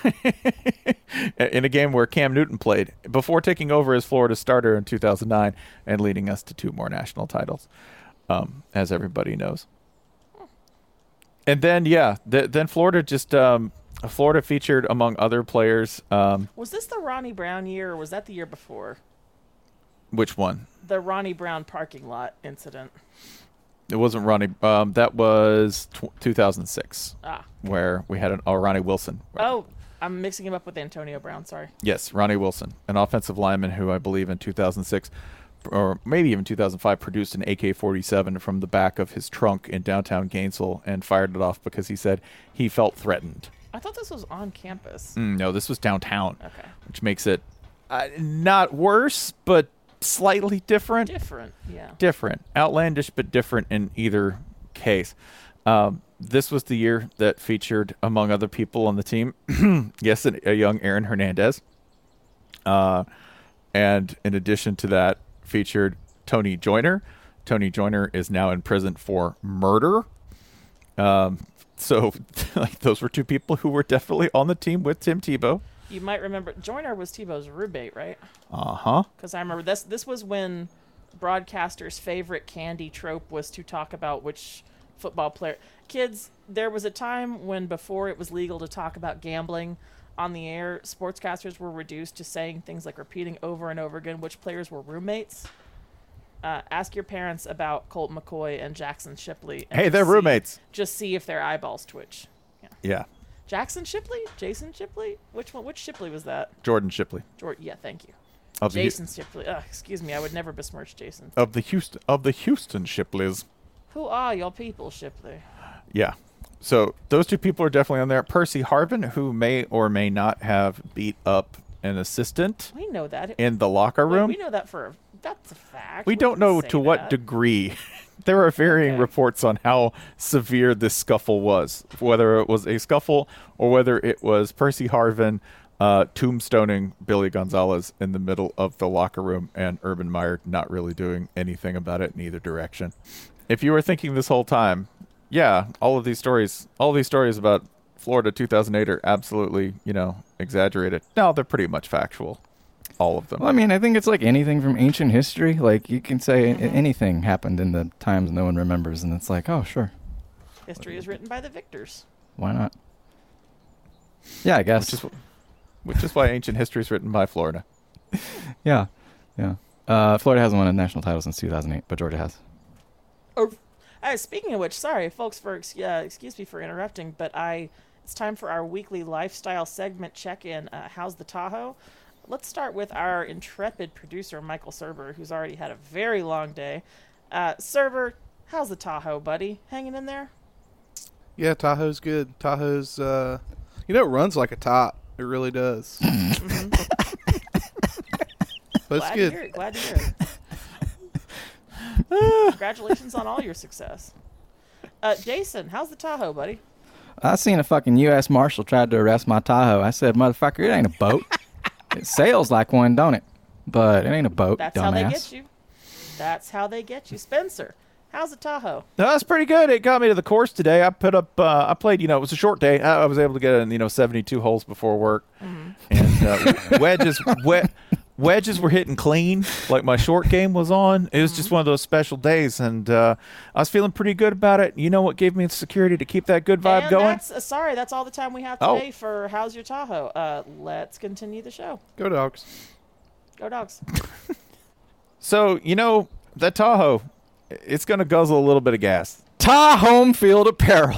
Speaker 2: a game where Cam Newton played before taking over as Florida starter in 2009 and leading us to 2 more national titles, as everybody knows. And then, then Florida just Florida featured among other players.
Speaker 3: Was this the Ronnie Brown year, or was that the year before?
Speaker 2: Which one?
Speaker 3: The Ronnie Brown parking lot incident.
Speaker 2: It wasn't Ronnie. That was 2006, where we had Ronnie Wilson.
Speaker 3: Oh, I'm mixing him up with Antonio Brown. Sorry.
Speaker 2: Yes, Ronnie Wilson, an offensive lineman who I believe in 2006 or maybe even 2005 produced an AK-47 from the back of his trunk in downtown Gainesville and fired it off because he said he felt threatened.
Speaker 3: I thought this was on campus.
Speaker 2: No, this was downtown.
Speaker 3: Okay.
Speaker 2: Which makes it not worse, but slightly different. Different. Outlandish, but different in either case. This was the year that featured, among other people on the team, yes, a young Aaron Hernandez. And in addition to that, featured Tony Joyner. Tony Joyner is now in prison for murder. So those were 2 people who were definitely on the team with Tim Tebow.
Speaker 3: You might remember Joyner was Tebow's roommate, right?
Speaker 2: Uh-huh.
Speaker 3: Because I remember this was when broadcasters' favorite candy trope was to talk about which football player. Kids, there was a time when before it was legal to talk about gambling, on the air, sportscasters were reduced to saying things like repeating over and over again which players were roommates. Ask your parents about Colt McCoy and Jackson Shipley. And
Speaker 2: Hey, they're roommates.
Speaker 3: Just see if their eyeballs twitch.
Speaker 2: Yeah.
Speaker 3: Jackson Shipley? Jason Shipley? Which one? Which Shipley was that?
Speaker 2: Jordan Shipley.
Speaker 3: Yeah, thank you.
Speaker 2: Of the,
Speaker 3: Jason Shipley. Excuse me, I would never besmirch Jason.
Speaker 2: of the Houston Shipleys.
Speaker 3: Who are your people, Shipley?
Speaker 2: Yeah. So those two people are definitely on there. Percy Harvin, who may or may not have beat up an assistant
Speaker 3: We know that.
Speaker 2: in the locker room.
Speaker 3: We know that that's a fact.
Speaker 2: We don't
Speaker 3: can
Speaker 2: know
Speaker 3: say
Speaker 2: to what
Speaker 3: that.
Speaker 2: degree. There are varying
Speaker 3: Okay.
Speaker 2: reports on how severe this scuffle was, whether it was a scuffle or whether it was Percy Harvin tombstoning Billy Gonzalez in the middle of the locker room and Urban Meyer not really doing anything about it in either direction. If you were thinking this whole time, yeah, all these stories about Florida 2008 are absolutely, exaggerated. No, they're pretty much factual. All of them.
Speaker 4: Well, I mean, I think it's like anything from ancient history. Like, you can say anything happened in the times no one remembers, and it's like, oh, sure.
Speaker 3: History is written by the victors.
Speaker 4: Why not? Yeah, I guess.
Speaker 2: Which is why ancient history is written by Florida.
Speaker 4: Yeah. Florida hasn't won a national title since 2008, but Georgia has.
Speaker 3: Oh, speaking of which, sorry, folks, excuse me for interrupting, but it's time for our weekly lifestyle segment check-in. How's the Tahoe? Let's start with our intrepid producer, Michael Serber, who's already had a very long day. Serber, how's the Tahoe, buddy? Hanging in there?
Speaker 5: Yeah, Tahoe's good. Tahoe's, it runs like a top. It really does. But it's good.
Speaker 3: Glad to hear it. Congratulations on all your success. Jason, how's the Tahoe, buddy?
Speaker 4: I seen a fucking U.S. Marshal tried to arrest my Tahoe. I said, motherfucker, it ain't a boat. It sails like one, don't it? But it ain't a boat,
Speaker 3: That's
Speaker 4: dumbass.
Speaker 3: how they get you. That's how they get you. Spencer, how's the Tahoe?
Speaker 2: No, that's pretty good. It got me to the course today. I put up, I played, it was a short day. I was able to get in, 72 holes before work. And wedges were hitting clean, like my short game was on. It was just one of those special days, and I was feeling pretty good about it. You know what gave me the security to keep that good vibe
Speaker 3: And
Speaker 2: going?
Speaker 3: that's all the time we have
Speaker 2: Oh.
Speaker 3: today for How's Your Tahoe. Let's continue the show.
Speaker 5: Go Dogs.
Speaker 3: Go Dogs.
Speaker 2: So, that Tahoe, it's going to guzzle a little bit of gas.
Speaker 4: Ta Home Field Apparel.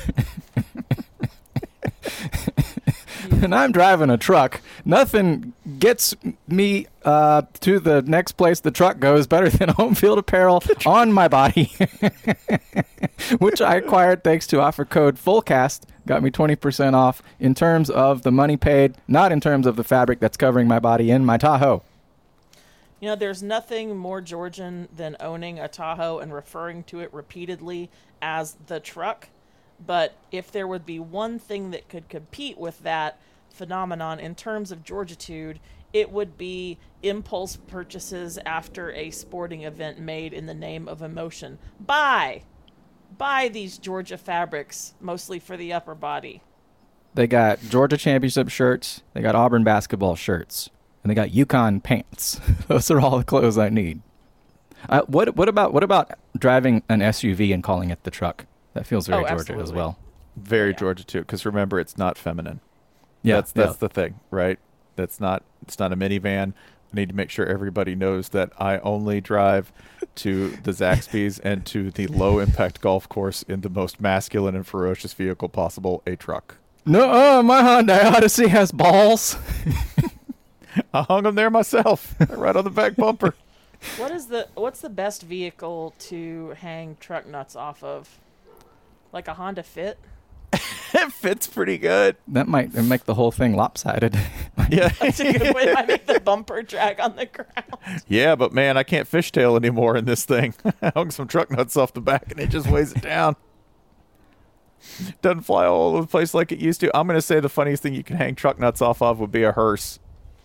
Speaker 4: And I'm driving a truck. Nothing gets me to the next place the truck goes better than Home Field Apparel on my body, which I acquired thanks to offer code FULLCAST. Got me 20% off in terms of the money paid, not in terms of the fabric that's covering my body in my Tahoe.
Speaker 3: There's nothing more Georgian than owning a Tahoe and referring to it repeatedly as the truck. But if there would be one thing that could compete with that phenomenon in terms of Georgitude, it would be impulse purchases after a sporting event made in the name of emotion. Buy these Georgia fabrics, mostly for the upper body.
Speaker 4: They got Georgia championship shirts. They got Auburn basketball shirts. And they got Yukon pants. Those are all the clothes I need. What about driving an SUV and calling it the truck? That feels very Georgia
Speaker 3: absolutely.
Speaker 4: as well.
Speaker 2: Very Georgia, too, because remember, it's not feminine.
Speaker 4: Yeah,
Speaker 2: That's the thing, right? It's not a minivan. I need to make sure everybody knows that I only drive to the Zaxby's and to the low-impact golf course in the most masculine and ferocious vehicle possible, a truck.
Speaker 4: No, my Hyundai Odyssey has balls.
Speaker 2: I hung them there myself, right on the back bumper.
Speaker 3: What's the best vehicle to hang truck nuts off of? Like a Honda Fit?
Speaker 2: It fits pretty good.
Speaker 4: That might make the whole thing lopsided.
Speaker 2: Yeah.
Speaker 3: That's a good way to make the bumper drag on the ground.
Speaker 2: Yeah, but man, I can't fishtail anymore in this thing. I hung some truck nuts off the back and it just weighs it down. Doesn't fly all over the place like it used to. I'm going to say the funniest thing you can hang truck nuts off of would be a hearse.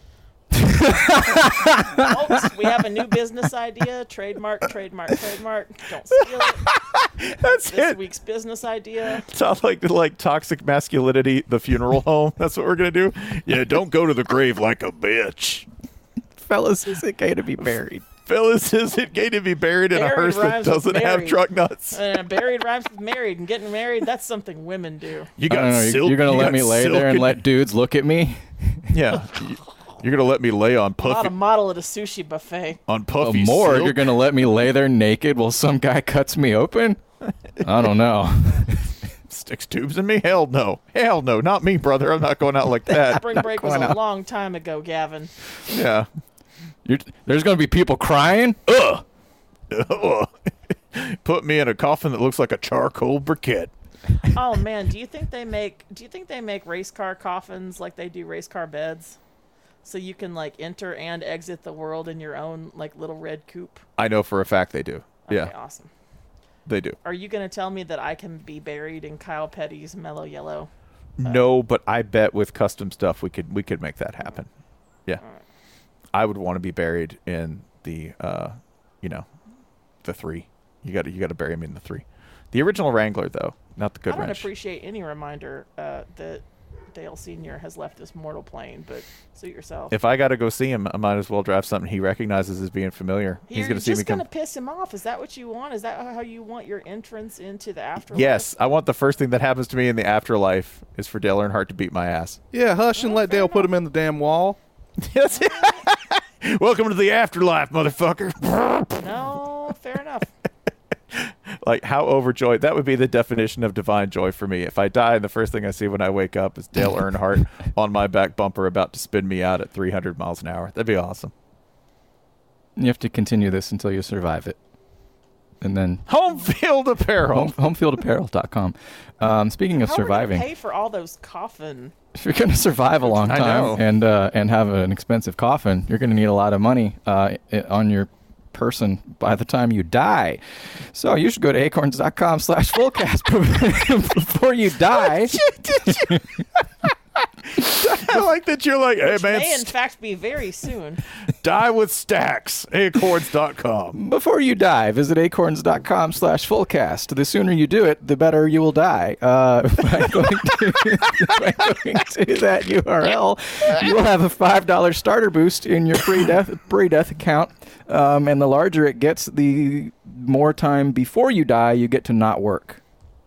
Speaker 3: Folks, we have a new business idea. Trademark. Don't steal it.
Speaker 2: That's
Speaker 3: This
Speaker 2: it.
Speaker 3: week's business idea.
Speaker 2: Sounds like Toxic Masculinity, the funeral home. That's what we're going to do. Yeah, don't go to the grave like a bitch.
Speaker 4: Fellas, it's okay to be buried.
Speaker 2: Phyllis, is it gay to be buried in a
Speaker 3: Buried
Speaker 2: hearse that
Speaker 3: rhymes with
Speaker 2: doesn't have
Speaker 3: married.
Speaker 2: truck nuts?
Speaker 3: Buried rhymes with married, and getting married, that's something women do.
Speaker 2: You
Speaker 4: I
Speaker 2: got
Speaker 4: don't know.
Speaker 2: silk.
Speaker 4: You're gonna
Speaker 2: you
Speaker 4: let
Speaker 2: got
Speaker 4: me lay
Speaker 2: silk
Speaker 4: there and
Speaker 2: and-
Speaker 4: let dudes look at me?
Speaker 2: Yeah. You're gonna let me lay on
Speaker 3: Not a
Speaker 2: puffy
Speaker 3: model at a sushi buffet.
Speaker 2: on puffy
Speaker 4: More,
Speaker 2: silk?
Speaker 4: you're gonna let me lay there naked while some guy cuts me open? I don't know.
Speaker 2: Sticks tubes in me? Hell no. Hell no. Not me, brother. I'm not going out like that.
Speaker 3: Spring break was
Speaker 4: going
Speaker 3: a
Speaker 4: out.
Speaker 3: long time ago, Gavin.
Speaker 2: Yeah.
Speaker 4: There's gonna be people crying. Ugh.
Speaker 2: Put me in a coffin that looks like a charcoal briquette.
Speaker 3: Oh man, do you think they make race car coffins like they do race car beds? So you can like enter and exit the world in your own like little red coupe?
Speaker 2: I know for a fact they do.
Speaker 3: Okay,
Speaker 2: Yeah,
Speaker 3: awesome.
Speaker 2: they do.
Speaker 3: Are you going to tell me that I can be buried in Kyle Petty's Mellow Yellow?
Speaker 2: No, but I bet with custom stuff we could make that happen. Yeah. I would want to be buried in the the 3. You got to bury me in the 3. The original Wrangler though, not the good
Speaker 3: I don't
Speaker 2: wrench.
Speaker 3: appreciate any reminder that Dale Sr. has left this mortal plane, but suit yourself.
Speaker 2: If I got to go see him, I might as well draft something he recognizes as being familiar. He's
Speaker 3: You're
Speaker 2: going to see me
Speaker 3: just
Speaker 2: come.
Speaker 3: going to piss him off. Is that what you want? Is that how you want your entrance into the afterlife?
Speaker 2: Yes, I want the first thing that happens to me in the afterlife is for Dale Earnhardt to beat my ass.
Speaker 5: Yeah, hush and let
Speaker 3: fair
Speaker 5: Dale put
Speaker 3: enough.
Speaker 5: him in the damn wall.
Speaker 2: Yes. Welcome to the afterlife, motherfucker.
Speaker 3: No, fair enough.
Speaker 2: Like, how overjoyed. That would be the definition of divine joy for me. If I die and the first thing I see when I wake up is Dale Earnhardt on my back bumper about to spin me out at 300 miles an hour. That'd be awesome.
Speaker 4: You have to continue this until you survive it. And then
Speaker 2: Home Field Apparel.
Speaker 4: homefieldapparel.com. Speaking of
Speaker 3: How are we
Speaker 4: surviving,
Speaker 3: gonna pay for all those coffin?
Speaker 4: if you're going to survive a long
Speaker 2: I know.
Speaker 4: time and have an expensive coffin, you're going to need a lot of money on your person by the time you die. So you should go to acorns.com/fullcast before you die.
Speaker 2: I like that you're like, hey, man,
Speaker 3: May in fact be very soon.
Speaker 2: die with stacks. Acorns.com.
Speaker 4: Before you die, visit acorns.com/fullcast. The sooner you do it, the better you will die. By going to that URL, you will have a $5 starter boost in your pre-death account. And the larger it gets, the more time before you die you get to not work.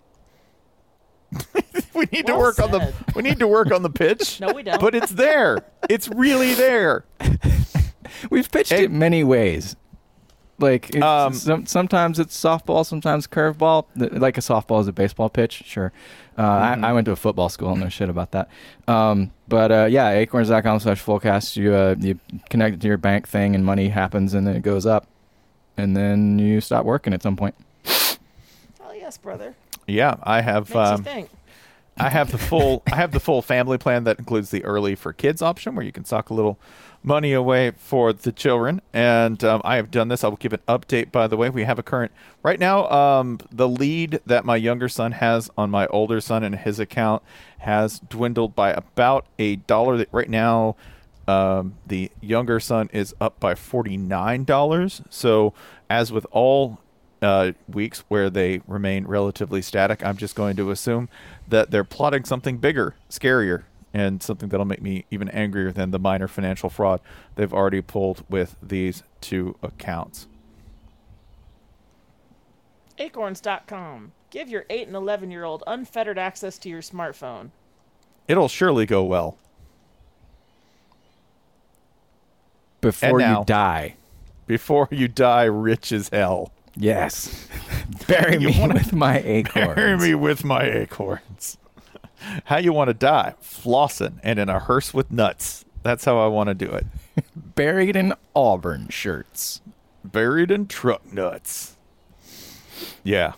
Speaker 2: We need to
Speaker 3: Well
Speaker 2: work on the
Speaker 3: said.
Speaker 2: we need to work on the pitch.
Speaker 3: No, we don't.
Speaker 2: But it's there. It's really there.
Speaker 4: We've pitched it many ways. Like sometimes it's softball, sometimes curveball. Like a softball is a baseball pitch, sure. I went to a football school, no shit about that. But yeah, acorns.com/fullcast. You connect it to your bank thing, and money happens, and then it goes up, and then you stop working at some point.
Speaker 3: Oh yes, brother.
Speaker 2: Yeah, I have
Speaker 3: Makes you think.
Speaker 2: I have the full family plan that includes the early for kids option where you can sock a little money away for the children. And I have done this. I will give an update, by the way. We have a current right now. The lead that my younger son has on my older son in his account has dwindled by about $1. Right now, the younger son is up by $49. So as with all weeks where they remain relatively static, I'm just going to assume that they're plotting something bigger, scarier, and something that'll make me even angrier than the minor financial fraud they've already pulled with these 2 accounts.
Speaker 3: Acorns.com. Give your 8 and 11-year-old unfettered access to your smartphone.
Speaker 2: It'll surely go well.
Speaker 4: Before
Speaker 2: And now-
Speaker 4: you die.
Speaker 2: Before you die rich as hell.
Speaker 4: Yes. Bury me with my acorns.
Speaker 2: Bury me with my acorns. How you want to die? Flossing and in a hearse with nuts. That's how I want to do it.
Speaker 4: Buried in Auburn shirts.
Speaker 2: Buried in truck nuts. Yeah.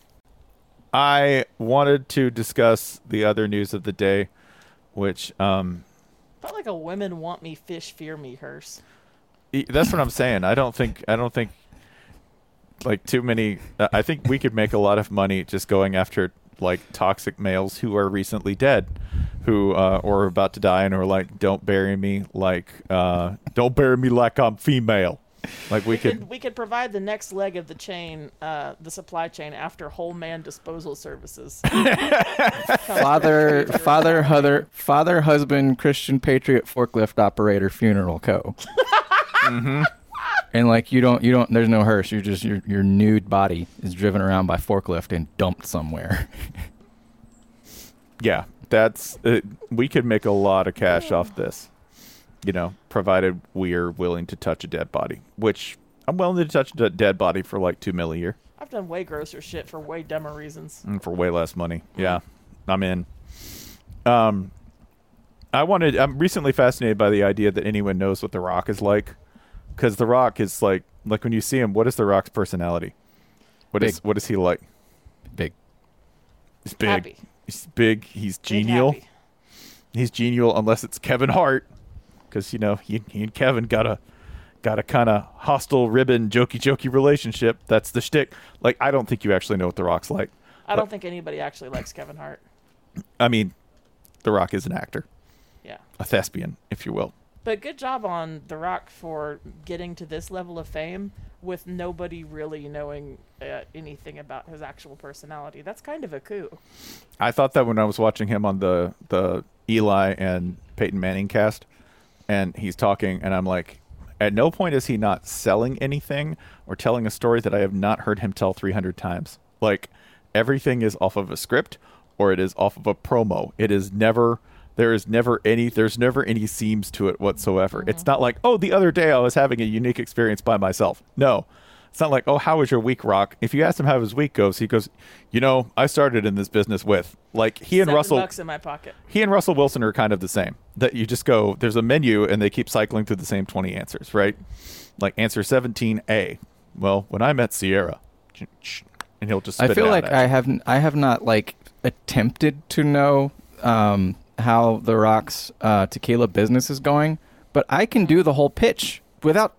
Speaker 2: I wanted to discuss the other news of the day, which
Speaker 3: Felt like a women want me, fish fear me hearse.
Speaker 2: that's what I'm saying. I don't think like too many. I think we could make a lot of money just going after like toxic males who are recently dead, who or about to die, and are like, don't bury me like I'm female. Like we could
Speaker 3: provide the next leg of the chain, the supply chain after whole man disposal services.
Speaker 4: Father, husband, Christian patriot forklift operator funeral co. And like you don't. There's no hearse. You're just your nude body is driven around by forklift and dumped somewhere.
Speaker 2: Yeah, that's we could make a lot of cash off this, provided we're willing to touch a dead body, which I'm willing to touch a dead body for like $2 million a year.
Speaker 3: I've done way grosser shit for way dumber reasons.
Speaker 2: And for way less money. Yeah, I'm in. I'm recently fascinated by the idea that anyone knows what The Rock is like, because The Rock is like when you see him, what is The Rock's personality? What is he like?
Speaker 4: Big.
Speaker 2: He's big.
Speaker 3: Happy.
Speaker 2: He's big. He's
Speaker 3: Big
Speaker 2: genial.
Speaker 3: happy.
Speaker 2: He's genial unless it's Kevin Hart, because he and Kevin got a kind of hostile ribbon jokey relationship. That's the shtick. Like, I don't think you actually know what The Rock's like.
Speaker 3: I don't think anybody actually likes Kevin Hart.
Speaker 2: I mean, The Rock is an actor,
Speaker 3: Yeah.
Speaker 2: a thespian, if you will.
Speaker 3: But good job on The Rock for getting to this level of fame with nobody really knowing anything about his actual personality. That's kind of a coup.
Speaker 2: I thought that when I was watching him on the Eli and Peyton Manning cast, and he's talking, and I'm like, at no point is he not selling anything or telling a story that I have not heard him tell 300 times. Like, everything is off of a script or it is off of a promo. There's never any seams to it whatsoever. It's not like, oh, the other day I was having a unique experience by myself. No. It's not like, oh, how was your week, Rock? If you ask him how his week goes, he goes, I started in this business with, like, he and Russell.
Speaker 3: $7 in my pocket.
Speaker 2: He and Russell Wilson are kind of the same. That you just go, there's a menu and they keep cycling through the same 20 answers, right? Like answer 17A. Well, when I met Sierra, and he'll just spit
Speaker 4: I feel
Speaker 2: it out
Speaker 4: like
Speaker 2: at you.
Speaker 4: I have not like attempted to know how The Rock's tequila business is going, but I can do the whole pitch without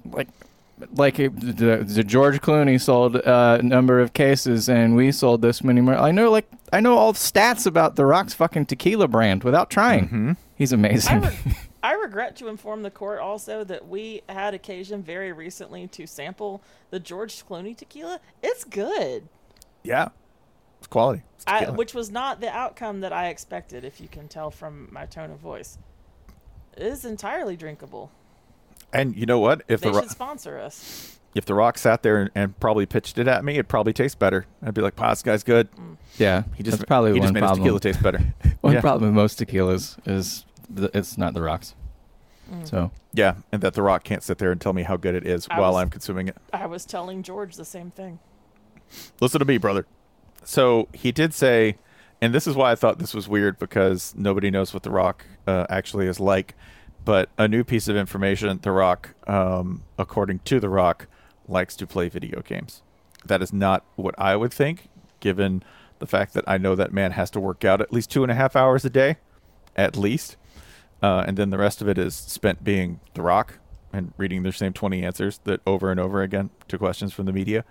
Speaker 4: the George Clooney sold a number of cases and we sold this many more. I know all the stats about The Rock's fucking tequila brand without trying.
Speaker 2: Mm-hmm.
Speaker 4: He's amazing.
Speaker 3: I regret to inform the court also that we had occasion very recently to sample the George Clooney tequila. It's good.
Speaker 2: Yeah. It's quality. It's tequila.
Speaker 3: Which was not the outcome that I expected, if you can tell from my tone of voice. It is entirely drinkable.
Speaker 2: And you know what? If
Speaker 3: They should sponsor us.
Speaker 2: If The Rock sat there and probably pitched it at me, it'd probably taste better. I'd be like, "Wow, this guy's good."
Speaker 4: Yeah,
Speaker 2: That's probably
Speaker 4: one
Speaker 2: just made his
Speaker 4: problem.
Speaker 2: tequila taste better.
Speaker 4: One problem with most tequilas is it's not The Rock's. So
Speaker 2: Yeah, and that The Rock can't sit there and tell me how good it is while I'm consuming it.
Speaker 3: I was telling George the same thing.
Speaker 2: Listen to me, brother. So he did say, and this is why I thought this was weird, because nobody knows what The Rock actually is like. But a new piece of information, The Rock, according to The Rock, likes to play video games. That is not what I would think, given the fact that I know that man has to work out at least 2.5 hours a day, at least. And then the rest of it is spent being The Rock and reading the same 20 answers that over and over again to questions from the media.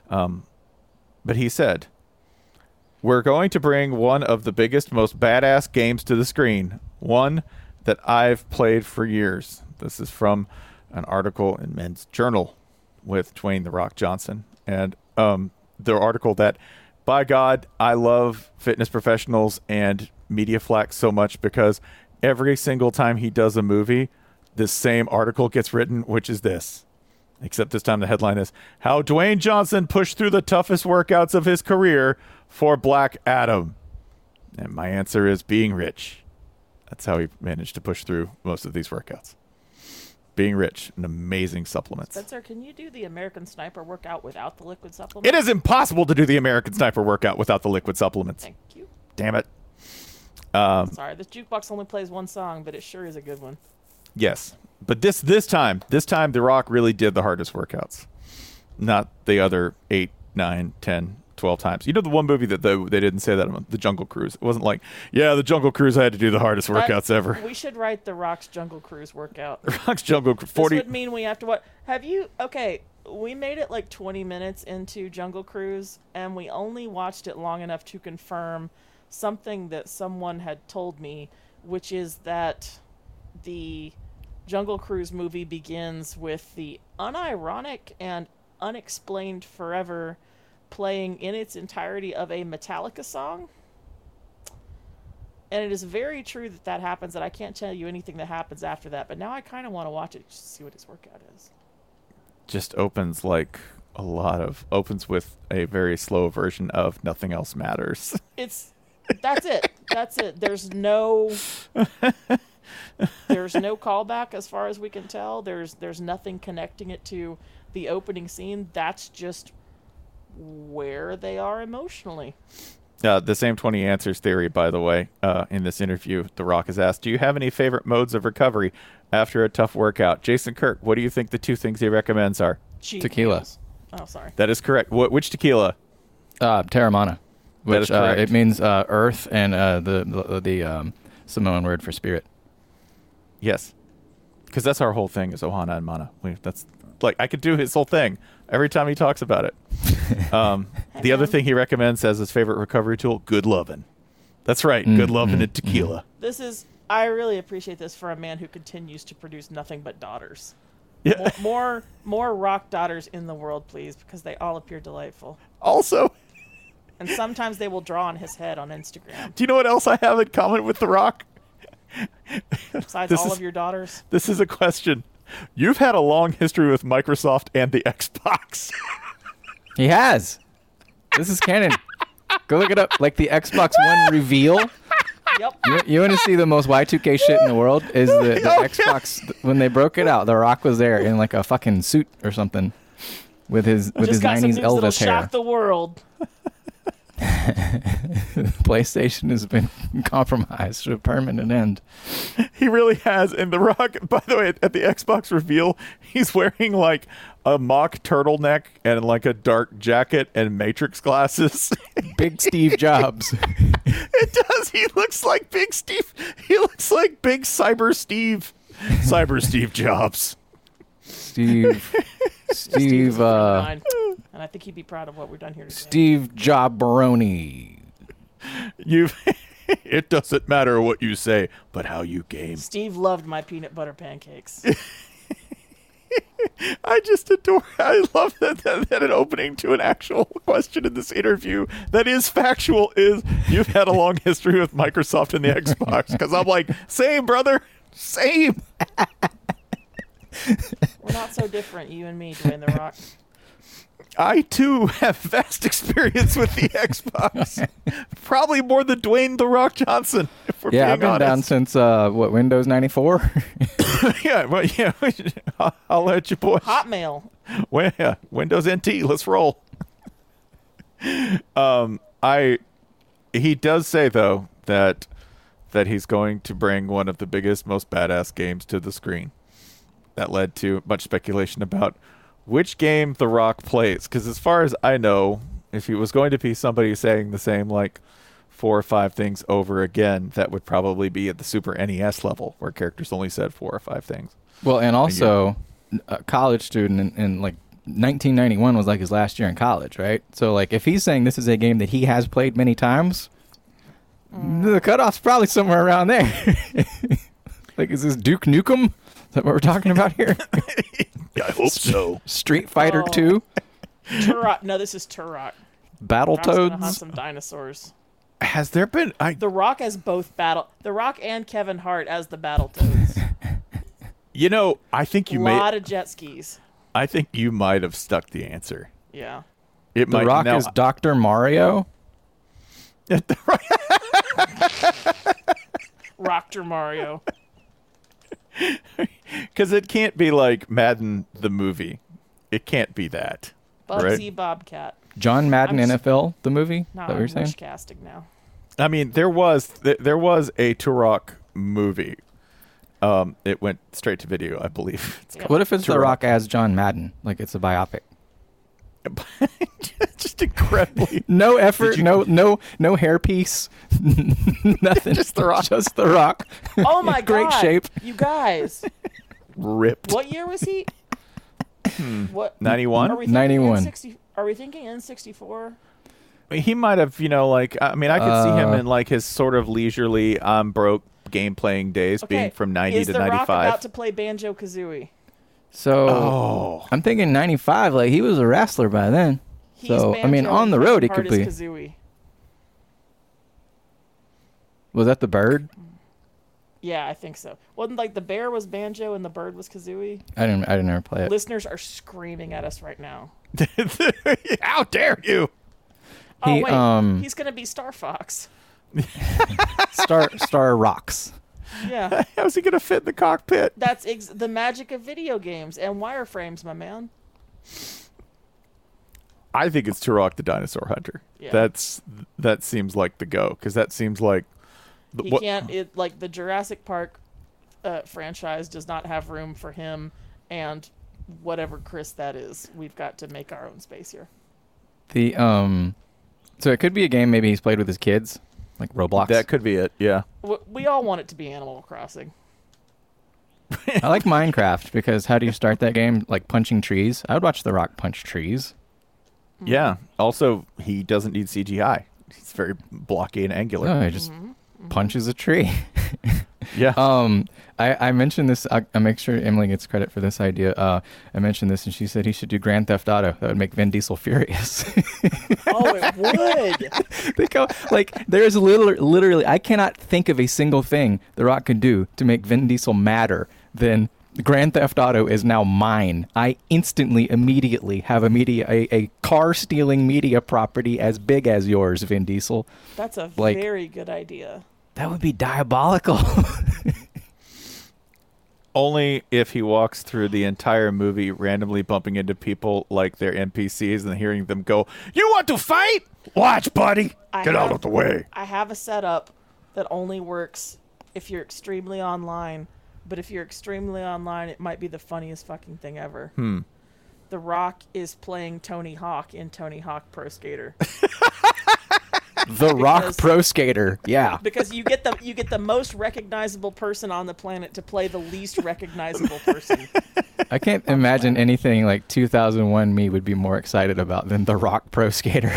Speaker 2: But he said, "We're going to bring one of the biggest, most badass games to the screen. One that I've played for years." This is from an article in Men's Journal with Dwayne The Rock Johnson. And the article that, by God, I love fitness professionals and media flack so much, because every single time he does a movie, this same article gets written, which is this. Except this time the headline is, "How Dwayne Johnson Pushed Through the Toughest Workouts of His Career for Black Adam." And my answer is being rich. That's how he managed to push through most of these workouts. Being rich and amazing supplements.
Speaker 3: Spencer, can you do the American Sniper workout without the liquid supplement?
Speaker 2: It is impossible to do the American Sniper workout without the liquid supplements.
Speaker 3: Thank you.
Speaker 2: Damn it.
Speaker 3: Sorry, this jukebox only plays one song, but it sure is a good one.
Speaker 2: Yes. But this time, The Rock really did the hardest workouts. Not the other 8, 9, 10, 12 times. You know the one movie that they didn't say that on, The Jungle Cruise. It wasn't like, yeah, The Jungle Cruise, I had to do the hardest workouts ever.
Speaker 3: We should write The Rock's Jungle Cruise workout.
Speaker 2: The Rock's Jungle Cruise 40.
Speaker 3: This would mean we have to what? Okay, we made it like 20 minutes into Jungle Cruise, and we only watched it long enough to confirm something that someone had told me, which is that the Jungle Cruise movie begins with the unironic and unexplained forever playing in its entirety of a Metallica song. And it is very true that happens, and I can't tell you anything that happens after that, but now I kind of want to watch it just to see what his workout is.
Speaker 2: just opens with a very slow version of Nothing Else Matters.
Speaker 3: That's it. That's it. There's no callback as far as we can tell. There's nothing connecting it to the opening scene. That's just where they are emotionally.
Speaker 2: The same 20 answers theory, by the way, in this interview, The Rock is asked, do you have any favorite modes of recovery after a tough workout? Jason Kirk, what do you think the two things he recommends are?
Speaker 3: Cheat
Speaker 4: Tequila.
Speaker 3: meals. Oh, sorry.
Speaker 2: That is correct. Which tequila?
Speaker 4: Terramana,
Speaker 2: That is
Speaker 4: which
Speaker 2: correct.
Speaker 4: it means earth and the Samoan word for spirit.
Speaker 2: Yes. Because that's our whole thing is Ohana and Mana. That's like, I could do his whole thing every time he talks about it. The other thing he recommends as his favorite recovery tool, good lovin'. That's right. Good lovin' and tequila.
Speaker 3: I really appreciate this for a man who continues to produce nothing but daughters.
Speaker 2: Yeah.
Speaker 3: More Rock daughters in the world, please, because they all appear delightful.
Speaker 2: Also,
Speaker 3: And sometimes they will draw on his head on Instagram.
Speaker 2: do you know what else I have in common with The Rock?
Speaker 3: Besides all of your daughters.
Speaker 2: This is a question. You've had a long history with Microsoft and the Xbox.
Speaker 4: He has. This is canon. Go look it up. Like the Xbox One reveal.
Speaker 3: Yep.
Speaker 4: You want to see the most Y2K shit in the world? Is the
Speaker 2: Oh,
Speaker 4: Xbox when they broke it out? The Rock was there in like a fucking suit or something with his
Speaker 3: Just got some
Speaker 4: 90s
Speaker 3: news that'll
Speaker 4: Elvis hair.
Speaker 3: shock the world.
Speaker 4: PlayStation has been compromised to a permanent end.
Speaker 2: He really has. And The Rock, by the way, at the Xbox reveal, he's wearing like a mock turtleneck and like a dark jacket and Matrix glasses.
Speaker 4: Big Steve Jobs.
Speaker 2: It does. He looks like Big Steve. He looks like Big Cyber Steve. Cyber Steve Jobs.
Speaker 4: Steve,
Speaker 3: Fine. And I think he'd be proud of what we've done here today.
Speaker 4: Steve Jobberoni.
Speaker 2: It doesn't matter what you say, but how you game.
Speaker 3: Steve loved my peanut butter pancakes.
Speaker 2: I love that an opening to an actual question in this interview that is factual is you've had a long history with Microsoft and the Xbox. Because I'm like, same, brother. Same.
Speaker 3: We're not so different, you and me, Dwayne The Rock.
Speaker 2: I, too, have vast experience with the Xbox. Probably more than Dwayne The Rock Johnson, if we're
Speaker 4: Yeah,
Speaker 2: being
Speaker 4: I've been
Speaker 2: honest.
Speaker 4: down since, Windows 94?
Speaker 2: Yeah, well, yeah. I'll let you boys.
Speaker 3: Hotmail.
Speaker 2: Well, yeah, Windows NT. Let's roll. He does say, though, that he's going to bring one of the biggest, most badass games to the screen. That led to much speculation about which game The Rock plays. Because as far as I know, if he was going to be somebody saying the same, like, 4 or 5 things over again, that would probably be at the Super NES level, where characters only said 4 or 5 things.
Speaker 4: Well, and also, a college student in like 1991 was like his last year in college, right? So, like, if he's saying this is a game that he has played many times, the cutoff's probably somewhere around there. Like, is this Duke Nukem? Is that what we're talking about here?
Speaker 2: I hope so.
Speaker 4: Street Fighter
Speaker 3: Oh.
Speaker 4: 2?
Speaker 3: Turok. No, this is Turok. Rock's gonna hunt
Speaker 4: Battletoads?
Speaker 3: some dinosaurs.
Speaker 2: Has there been...
Speaker 3: The Rock as both The Rock and Kevin Hart as the Battletoads.
Speaker 2: You know, I think
Speaker 3: A
Speaker 2: you
Speaker 3: lot of jet skis.
Speaker 2: I think you might have stuck the answer.
Speaker 3: Yeah.
Speaker 2: It
Speaker 4: The
Speaker 2: might
Speaker 4: Rock
Speaker 2: now,
Speaker 4: is Dr. Mario?
Speaker 3: Rockter Mario.
Speaker 2: because it can't be like Madden the movie. It can't be that.
Speaker 3: Bugsy
Speaker 2: Right?
Speaker 3: Bobcat.
Speaker 4: John Madden
Speaker 3: I'm s-
Speaker 4: NFL, the movie?
Speaker 3: No,
Speaker 4: Is that what
Speaker 3: I'm
Speaker 4: you're saying?
Speaker 3: wish casting now.
Speaker 2: I mean, there was a Turok movie. It went straight to video, I believe. It's
Speaker 3: Yeah.
Speaker 4: What if it's The
Speaker 2: Turok.
Speaker 4: Rock as John Madden? Like it's a biopic.
Speaker 2: just incredibly.
Speaker 4: No effort,
Speaker 2: you-
Speaker 4: no hairpiece, nothing.
Speaker 2: Just The Rock.
Speaker 4: Just The Rock.
Speaker 3: Oh my
Speaker 4: Great
Speaker 3: god.
Speaker 4: shape.
Speaker 3: You guys.
Speaker 2: Ripped.
Speaker 3: What year was he? What?
Speaker 2: 91?
Speaker 3: Are we thinking
Speaker 4: 91.
Speaker 3: N60 Are we thinking N64?
Speaker 2: He might have, like, I mean, I could see him in like his sort of leisurely, I'm broke game playing days,
Speaker 3: Okay.
Speaker 2: being from 90
Speaker 3: is
Speaker 2: to
Speaker 3: The Rock
Speaker 2: 95.
Speaker 3: about to play Banjo Kazooie?
Speaker 4: So
Speaker 2: Oh.
Speaker 4: I'm thinking 95. Like he was a wrestler by then. So I mean, on the road, it could be.
Speaker 3: Kazooie.
Speaker 4: Was that the bird?
Speaker 3: Yeah, I think so. Wasn't like the bear was banjo and the bird was kazooie?
Speaker 4: I didn't ever play it.
Speaker 3: Listeners are screaming at us right now.
Speaker 2: How dare you?
Speaker 3: Oh
Speaker 4: He,
Speaker 3: wait, he's gonna be Star Fox.
Speaker 4: Star Rocks.
Speaker 3: Yeah,
Speaker 2: How's he gonna fit in the cockpit?
Speaker 3: that's the magic of video games and wireframes, my man.
Speaker 2: I think it's Turok the Dinosaur Hunter.
Speaker 3: Yeah.
Speaker 2: That seems like the go, because that seems like
Speaker 3: He can't. It like the Jurassic Park franchise does not have room for him and whatever Chris that is. We've got to make our own space here.
Speaker 4: The so it could be a game maybe he's played with his kids, like Roblox.
Speaker 2: That could be it. Yeah.
Speaker 3: We all want it to be Animal Crossing.
Speaker 4: I like Minecraft because how do you start that game? Like punching trees. I would watch The Rock punch trees.
Speaker 2: Yeah. Also, he doesn't need CGI. He's very blocky and angular.
Speaker 4: No, he just punches a tree.
Speaker 2: Yeah.
Speaker 4: I mentioned this. I make sure Emily gets credit for this idea. I mentioned this, and she said he should do Grand Theft Auto. That would make Vin Diesel furious.
Speaker 3: Oh, it would.
Speaker 4: They go like there's literally. I cannot think of a single thing The Rock could do to make Vin Diesel madder than Grand Theft Auto is now mine. I immediately have a car stealing media property as big as yours, Vin Diesel.
Speaker 3: That's a
Speaker 4: Like-
Speaker 3: very good idea.
Speaker 4: That would be diabolical.
Speaker 2: Only if he walks through the entire movie randomly bumping into people like they're NPCs and hearing them go, "You want to fight? Watch, buddy. Get out of the way."
Speaker 3: I have a setup that only works if you're extremely online. But if you're extremely online, it might be the funniest fucking thing ever. The Rock is playing Tony Hawk in Tony Hawk Pro Skater.
Speaker 4: The Rock Pro Skater. Yeah.
Speaker 3: Because you get the most recognizable person on the planet to play the least recognizable person.
Speaker 4: I can't imagine anything like 2001 me would be more excited about than The Rock Pro Skater.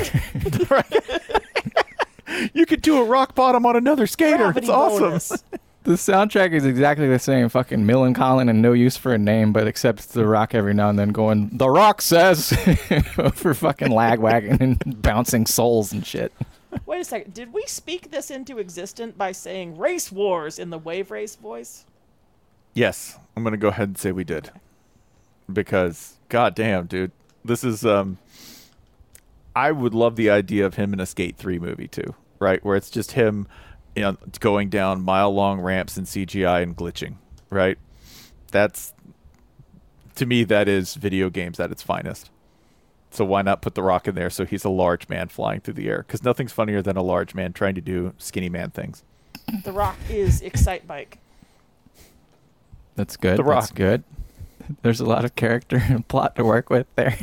Speaker 2: You could do a rock bottom on another skater.
Speaker 3: Gravity
Speaker 2: It's awesome.
Speaker 3: bonus.
Speaker 4: The soundtrack is exactly the same. Fucking Millencolin and No Use for a Name, but except it's The Rock every now and then going, "The Rock says," for fucking lagwagon and bouncing souls and shit.
Speaker 3: Wait a second. Did we speak this into existence by saying race wars in the Wave Race voice?
Speaker 2: Yes, I'm going to go ahead and say we did. Because, goddamn, dude, this is, I would love the idea of him in a Skate 3 movie, too, right? Where it's just him, you know, going down mile-long ramps in CGI and glitching, right? That's, to me, that is video games at its finest. So why not put The Rock in there so he's a large man flying through the air? Because nothing's funnier than a large man trying to do skinny man things.
Speaker 3: The Rock is Excite Bike.
Speaker 4: That's good.
Speaker 2: The Rock.
Speaker 4: That's good. There's a lot of character and plot to work with there.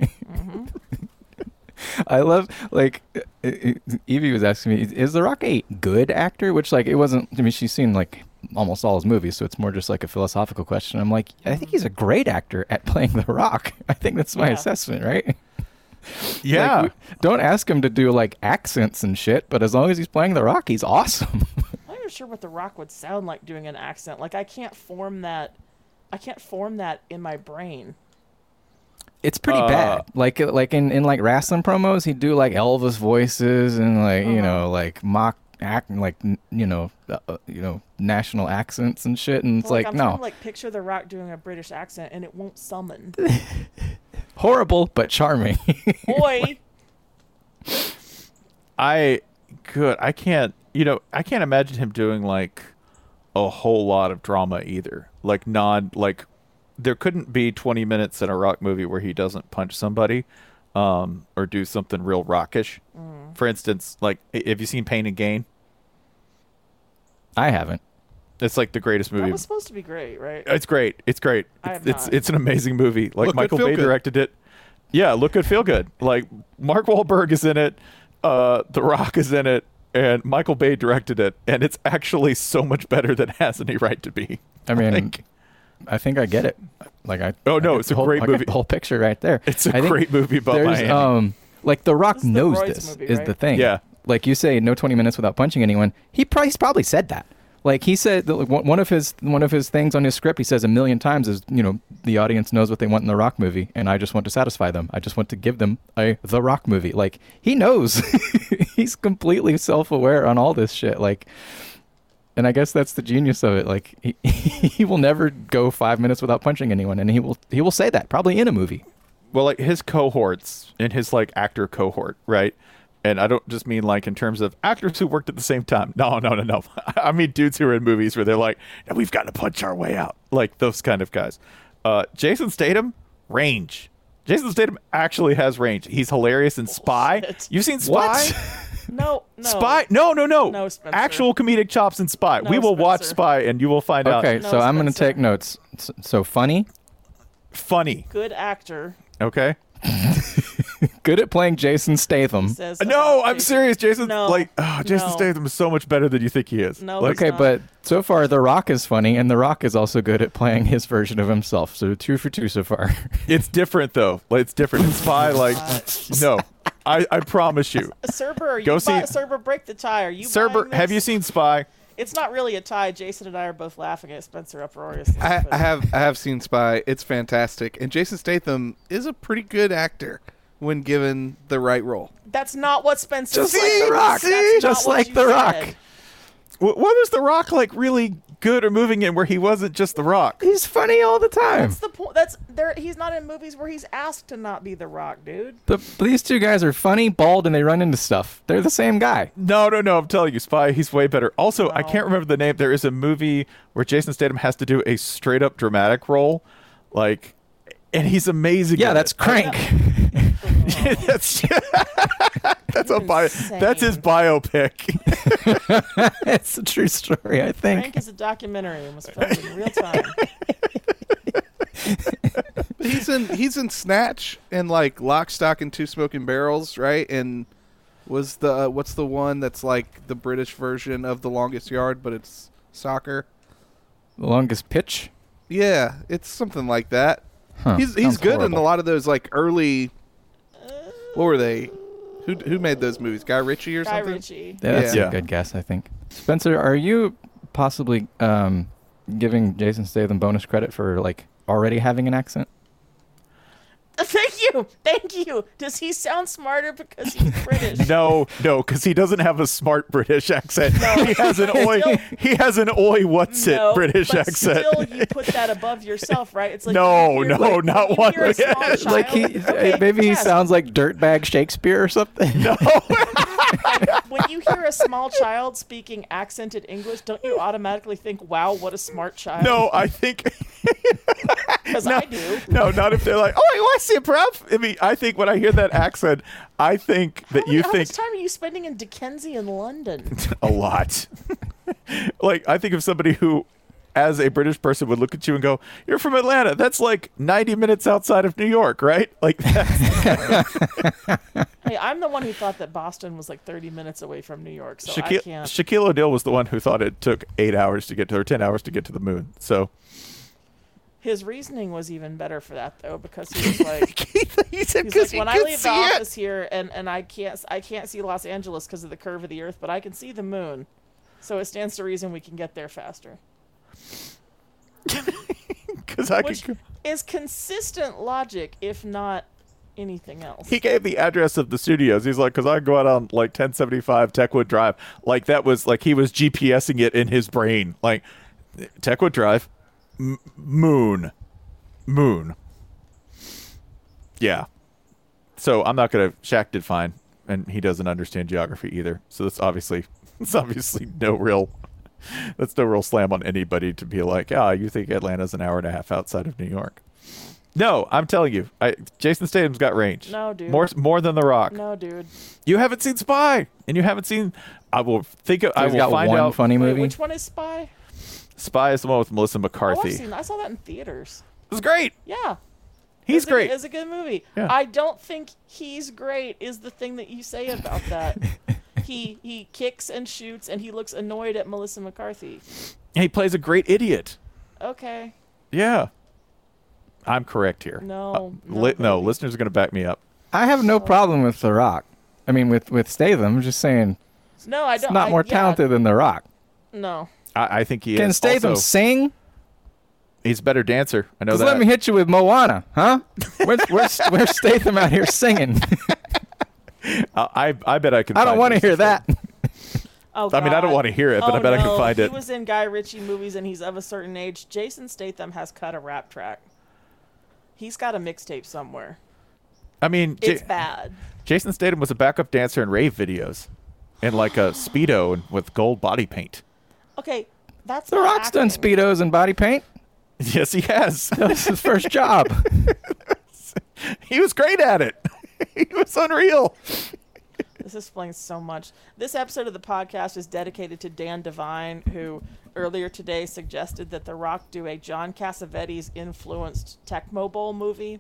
Speaker 4: I love, like, Evie was asking me, is The Rock a good actor? Which, like, it wasn't, I mean, she's seen, like, almost all his movies, so it's more just like a philosophical question. I'm like, I think he's a great actor at playing The Rock. I think that's my
Speaker 3: Yeah.
Speaker 4: assessment, right?
Speaker 2: Yeah.
Speaker 4: Like, don't ask him to do, like, accents and shit, but as long as he's playing The Rock, he's awesome.
Speaker 3: I'm not even sure what The Rock would sound like doing an accent. Like, I can't form that in my brain.
Speaker 4: It's pretty bad. Like in like wrestling promos, he'd do like Elvis voices and like you know like mock act like national accents and shit. And it's
Speaker 3: Well,
Speaker 4: like
Speaker 3: I'm
Speaker 4: no,
Speaker 3: trying to, like, picture The Rock doing a British accent, and it won't summon.
Speaker 4: horrible but charming.
Speaker 3: Boy,
Speaker 2: I can't imagine him doing like a whole lot of drama either. Like there couldn't be 20 minutes in a Rock movie where he doesn't punch somebody or do something real rockish. For instance, like, have you seen Pain and Gain?
Speaker 4: I haven't.
Speaker 2: It's like the greatest
Speaker 3: that
Speaker 2: movie.
Speaker 3: was supposed to be great, right?
Speaker 2: It's great. It's great.
Speaker 3: I have
Speaker 2: It's
Speaker 3: not.
Speaker 2: an amazing movie. Like,
Speaker 5: Look Good,
Speaker 2: Michael
Speaker 5: Feel
Speaker 2: Bay
Speaker 5: Good.
Speaker 2: directed it. Yeah, Look Good, Feel Good. Like, Mark Wahlberg is in it. The Rock is in it. And Michael Bay directed it. And it's actually so much better than it has any right to be.
Speaker 4: I mean,
Speaker 2: Like,
Speaker 4: I think I get it. Like I.
Speaker 2: Oh, no,
Speaker 4: I get
Speaker 2: it's
Speaker 4: the
Speaker 2: a
Speaker 4: whole-
Speaker 2: great
Speaker 4: I get
Speaker 2: movie.
Speaker 4: The whole picture right there.
Speaker 2: It's a
Speaker 4: I think
Speaker 2: great movie about
Speaker 4: there's,
Speaker 2: Miami.
Speaker 4: like The Rock
Speaker 3: This is the
Speaker 4: knows
Speaker 3: Royce
Speaker 4: this
Speaker 3: movie,
Speaker 4: is
Speaker 3: right?
Speaker 4: the thing.
Speaker 2: Yeah.
Speaker 4: Like you say, no 20 minutes without punching anyone. He's probably said that. Like he said, one of his things on his script, he says 1,000,000 times is, the audience knows what they want in the Rock movie, and I just want to satisfy them. I just want to give them the Rock movie. Like he knows, he's completely self-aware on all this shit. Like And I guess that's the genius of it. Like he will never go 5 minutes without punching anyone, and he will say that probably in a movie.
Speaker 2: Well, like his cohorts in his like actor cohort, right? And I don't just mean like in terms of actors who worked at the same time. No. I mean dudes who are in movies where they're like, we've got to punch our way out. Like those kind of guys. Jason Statham, range. Jason Statham actually has range. He's hilarious in Spy.
Speaker 3: Bullshit.
Speaker 2: You've seen Spy?
Speaker 4: What?
Speaker 3: No.
Speaker 2: Spy? No.
Speaker 3: No, Spencer.
Speaker 2: Actual comedic chops in Spy.
Speaker 3: No,
Speaker 2: we will watch
Speaker 3: Spencer.
Speaker 2: Spy and you will find out.
Speaker 4: Okay,
Speaker 3: No,
Speaker 4: so I'm going to
Speaker 3: Spencer.
Speaker 4: take notes. So funny,
Speaker 2: Funny.
Speaker 3: Good actor.
Speaker 2: Okay.
Speaker 4: good at playing Jason Statham.
Speaker 3: Says
Speaker 2: No,
Speaker 3: about
Speaker 2: I'm serious. Jason,
Speaker 3: No.
Speaker 2: Jason
Speaker 3: No.
Speaker 2: Statham is so much better than you think he is.
Speaker 3: No,
Speaker 2: Like,
Speaker 3: he's
Speaker 4: Okay,
Speaker 3: not.
Speaker 4: but so far The Rock is funny, and The Rock is also good at playing his version of himself. So 2 for 2 so far.
Speaker 2: it's different though. Like it's different in Spy. Like no, I promise you.
Speaker 3: Serber,
Speaker 2: Go see-
Speaker 3: Serber, break the tie. Are you buying
Speaker 2: Cerber,
Speaker 3: this?
Speaker 2: have you seen Spy?
Speaker 3: It's not really a tie. Jason and I are both laughing at Spencer uproariously.
Speaker 5: I
Speaker 3: but-
Speaker 5: have seen Spy. It's fantastic, and Jason Statham is a pretty good actor when given the right role.
Speaker 3: That's not what Spencer
Speaker 4: Just
Speaker 3: said.
Speaker 4: like The Rock.
Speaker 3: That's not
Speaker 4: Just
Speaker 3: what
Speaker 4: like
Speaker 3: you
Speaker 4: The Rock.
Speaker 3: said.
Speaker 2: What was The Rock like really good or moving in where he wasn't just The Rock?
Speaker 4: He's funny all the time.
Speaker 3: That's the point. That's there. He's not in movies where he's asked to not be The Rock, dude.
Speaker 4: These two guys are funny, bald, and they run into stuff. They're the same guy.
Speaker 2: No. I'm telling you, Spy, he's way better. Also, I
Speaker 3: No.
Speaker 2: can't remember the name. There is a movie where Jason Statham has to do a straight up dramatic role, like, and he's amazing.
Speaker 4: Yeah,
Speaker 2: in
Speaker 4: that's
Speaker 2: it.
Speaker 4: Crank.
Speaker 2: that's that's his
Speaker 3: Insane.
Speaker 2: biopic.
Speaker 4: It's a true story, I think.
Speaker 3: Frank is a documentary and was filmed in real time.
Speaker 5: He's in Snatch and like Lock, Stock, and Two Smoking Barrels, right? And was the what's the one that's like the British version of The Longest Yard, but it's soccer?
Speaker 4: The Longest Pitch.
Speaker 5: Yeah, it's something like that.
Speaker 4: Huh,
Speaker 5: He's
Speaker 4: sounds
Speaker 5: good in
Speaker 4: horrible.
Speaker 5: a lot of those like early. What were they? Who made those movies? Guy Ritchie or
Speaker 3: Guy
Speaker 5: something?
Speaker 3: Ritchie.
Speaker 4: Yeah, that's
Speaker 2: Yeah.
Speaker 4: a good guess, I think. Spencer, are you possibly giving Jason Statham bonus credit for like already having an accent?
Speaker 3: Thank you. Does he sound smarter because he's British?
Speaker 2: No, because he doesn't have a smart British accent. He has an oi what's it
Speaker 3: No,
Speaker 2: British
Speaker 3: but
Speaker 2: accent.
Speaker 3: Still, you put that above yourself, right? It's like
Speaker 2: No,
Speaker 3: when you hear,
Speaker 2: no,
Speaker 3: like,
Speaker 2: not
Speaker 3: when
Speaker 2: one
Speaker 3: you hear a small
Speaker 2: bit.
Speaker 3: child-
Speaker 4: Like
Speaker 3: Okay,
Speaker 4: maybe he
Speaker 3: yes.
Speaker 4: sounds like dirtbag Shakespeare or something. No.
Speaker 3: When you hear a small child speaking accented English, don't you automatically think, "Wow, what a smart child"?
Speaker 2: No, I think
Speaker 3: because I do.
Speaker 2: no, not if they're like, "Oh, you want to see a bruv?" I mean, I think when I hear that accent, I think that
Speaker 3: How
Speaker 2: you
Speaker 3: much
Speaker 2: think
Speaker 3: time are you spending in Dickensian London?
Speaker 2: a lot. Like I think of somebody who, as a British person, would look at you and go, "You're from Atlanta. That's like 90 minutes outside of New York, right?" Like that's
Speaker 3: Hey, I'm the one who thought that Boston was like 30 minutes away from New York, so I
Speaker 2: Shaquille,
Speaker 3: can't.
Speaker 2: Shaquille O'Neal was the one who thought it took 8 hours to get to, or 10 hours to get to the moon. So
Speaker 3: His reasoning was even better for that though, because he was like,
Speaker 5: he said
Speaker 3: he's like,
Speaker 5: because
Speaker 3: when I leave the office here and I can't see Los Angeles because of the curve of the Earth, but I can see the moon, so it stands to reason we can get there faster.
Speaker 2: because I
Speaker 3: Which
Speaker 2: could.
Speaker 3: is consistent logic, if not anything else.
Speaker 2: He gave the address of the studios. He's like, because I go out on like 1075 Techwood Drive. Like that was like he was GPSing it in his brain. Like Techwood Drive, moon. Yeah. So I'm not gonna. Shaq did fine, and he doesn't understand geography either. So it's obviously no real. That's no real slam on anybody to be like, you think Atlanta's an hour and a half outside of New York. No, I'm telling you, Jason Statham's got range.
Speaker 3: No, dude.
Speaker 2: More than The Rock.
Speaker 3: No, dude.
Speaker 2: You haven't seen Spy, and you haven't seen. I will think. I
Speaker 4: He's
Speaker 2: will
Speaker 4: got
Speaker 2: find
Speaker 4: one
Speaker 2: out.
Speaker 4: funny
Speaker 3: Wait,
Speaker 4: movie.
Speaker 3: which one is Spy?
Speaker 2: Spy is the one with Melissa
Speaker 3: Oh,
Speaker 2: McCarthy.
Speaker 3: I saw that in theaters.
Speaker 2: It was great.
Speaker 3: Yeah.
Speaker 2: He's great.
Speaker 3: It's a good movie.
Speaker 2: Yeah.
Speaker 3: I don't think he's great is the thing that you say about that. He kicks and shoots and he looks annoyed at Melissa McCarthy.
Speaker 2: He plays a great idiot.
Speaker 3: Okay.
Speaker 2: Yeah, I'm correct here.
Speaker 3: No.
Speaker 2: No,
Speaker 3: baby.
Speaker 2: listeners are going to back me up.
Speaker 4: I have no problem with The Rock. I mean, with Statham, I'm just saying
Speaker 3: No, I
Speaker 4: it's
Speaker 3: don't.
Speaker 4: not more talented than The Rock.
Speaker 3: No.
Speaker 2: I think he
Speaker 4: Can
Speaker 2: is.
Speaker 4: Statham
Speaker 2: Also,
Speaker 4: sing?
Speaker 2: he's a better dancer. I know
Speaker 4: Just
Speaker 2: that.
Speaker 4: let me hit you with Moana, huh? Where's Statham out here singing?
Speaker 2: I bet I can.
Speaker 4: I don't
Speaker 2: find
Speaker 4: want to
Speaker 2: you
Speaker 4: hear
Speaker 2: something.
Speaker 4: that.
Speaker 3: Oh,
Speaker 2: I mean, I don't
Speaker 3: God.
Speaker 2: want to hear it, but
Speaker 3: Oh,
Speaker 2: I bet I can
Speaker 3: no.
Speaker 2: find it.
Speaker 3: He was in Guy Ritchie movies and he's of a certain age. Jason Statham has cut a rap track. He's got a mixtape somewhere.
Speaker 2: I mean,
Speaker 3: It's bad.
Speaker 2: Jason Statham was a backup dancer in rave videos, in like a Speedo and with gold body paint.
Speaker 3: Okay, that's
Speaker 4: The
Speaker 3: not
Speaker 4: Rock's done
Speaker 3: acting.
Speaker 4: Speedos and body paint.
Speaker 2: Yes, he has.
Speaker 4: That's his first job.
Speaker 2: He was great at it. He was unreal.
Speaker 3: This explains so much. This episode of the podcast is dedicated to Dan Devine, who earlier today suggested that The Rock do a John Cassavetes influenced Tecmo Bowl movie.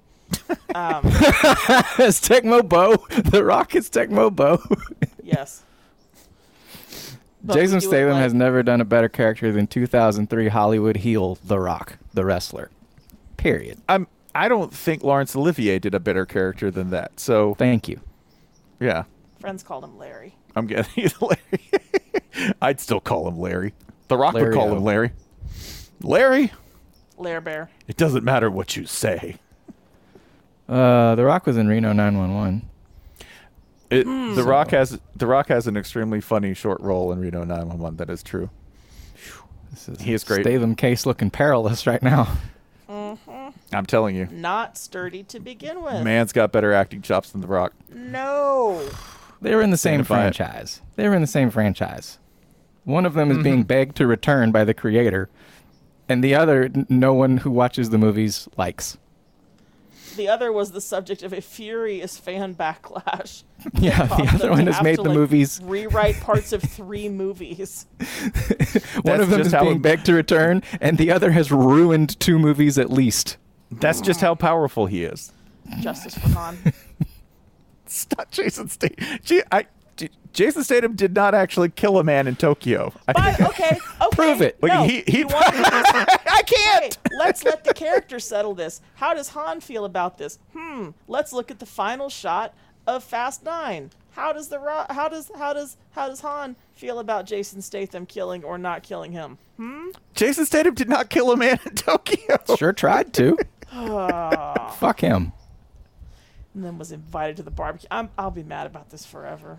Speaker 4: It's Tecmo Bow. The Rock is Tecmo Bow.
Speaker 3: Yes. But
Speaker 4: Jason
Speaker 3: we do it
Speaker 4: Statham
Speaker 3: like-
Speaker 4: has never done a better character than 2003 Hollywood heel The Rock, the wrestler. Period.
Speaker 2: I don't think Laurence Olivier did a better character than that. So
Speaker 4: Thank you.
Speaker 2: yeah,
Speaker 3: Friends called him Larry.
Speaker 2: I'm getting he's Larry. I'd still call him Larry. The Rock would call
Speaker 4: Larry-O.
Speaker 2: him Larry. Larry.
Speaker 3: Lair Bear.
Speaker 2: It doesn't matter what you say.
Speaker 4: The Rock was in Reno 911.
Speaker 2: The Rock has an extremely funny short role in Reno 911. That is true. He is great.
Speaker 4: Statham case looking perilous right now.
Speaker 2: I'm telling you,
Speaker 3: Not sturdy to begin with.
Speaker 2: man's got better acting chops than The Rock.
Speaker 3: No.
Speaker 4: They were in the same
Speaker 2: Stand by it.
Speaker 4: franchise. They were in the same franchise. One of them is being begged to return by the creator, and the other, no one who watches the movies likes.
Speaker 3: The other was the subject of a furious fan backlash.
Speaker 4: Yeah, the
Speaker 3: Caused
Speaker 4: other
Speaker 3: them
Speaker 4: one
Speaker 3: to
Speaker 4: has
Speaker 3: have
Speaker 4: made
Speaker 3: to,
Speaker 4: the
Speaker 3: like,
Speaker 4: movies.
Speaker 3: rewrite parts of 3 movies.
Speaker 4: One of them
Speaker 2: just
Speaker 4: is
Speaker 2: how
Speaker 4: being
Speaker 2: it-
Speaker 4: begged to return, and the other has ruined 2 movies at least.
Speaker 2: That's just how powerful he is.
Speaker 3: Justice for Han.
Speaker 2: Stop Jason Statham. Jason Statham did not actually kill a man in Tokyo.
Speaker 3: Okay.
Speaker 4: Prove it.
Speaker 2: Like,
Speaker 3: No,
Speaker 2: he
Speaker 3: you want
Speaker 2: I can't.
Speaker 3: Hey, let's let the character settle this. How does Han feel about this? Let's look at the final shot of Fast 9. How does Han feel about Jason Statham killing or not killing him?
Speaker 2: Jason Statham did not kill a man in Tokyo.
Speaker 4: Sure tried to. Fuck him.
Speaker 3: And then was invited to the barbecue. I'll be mad about this forever.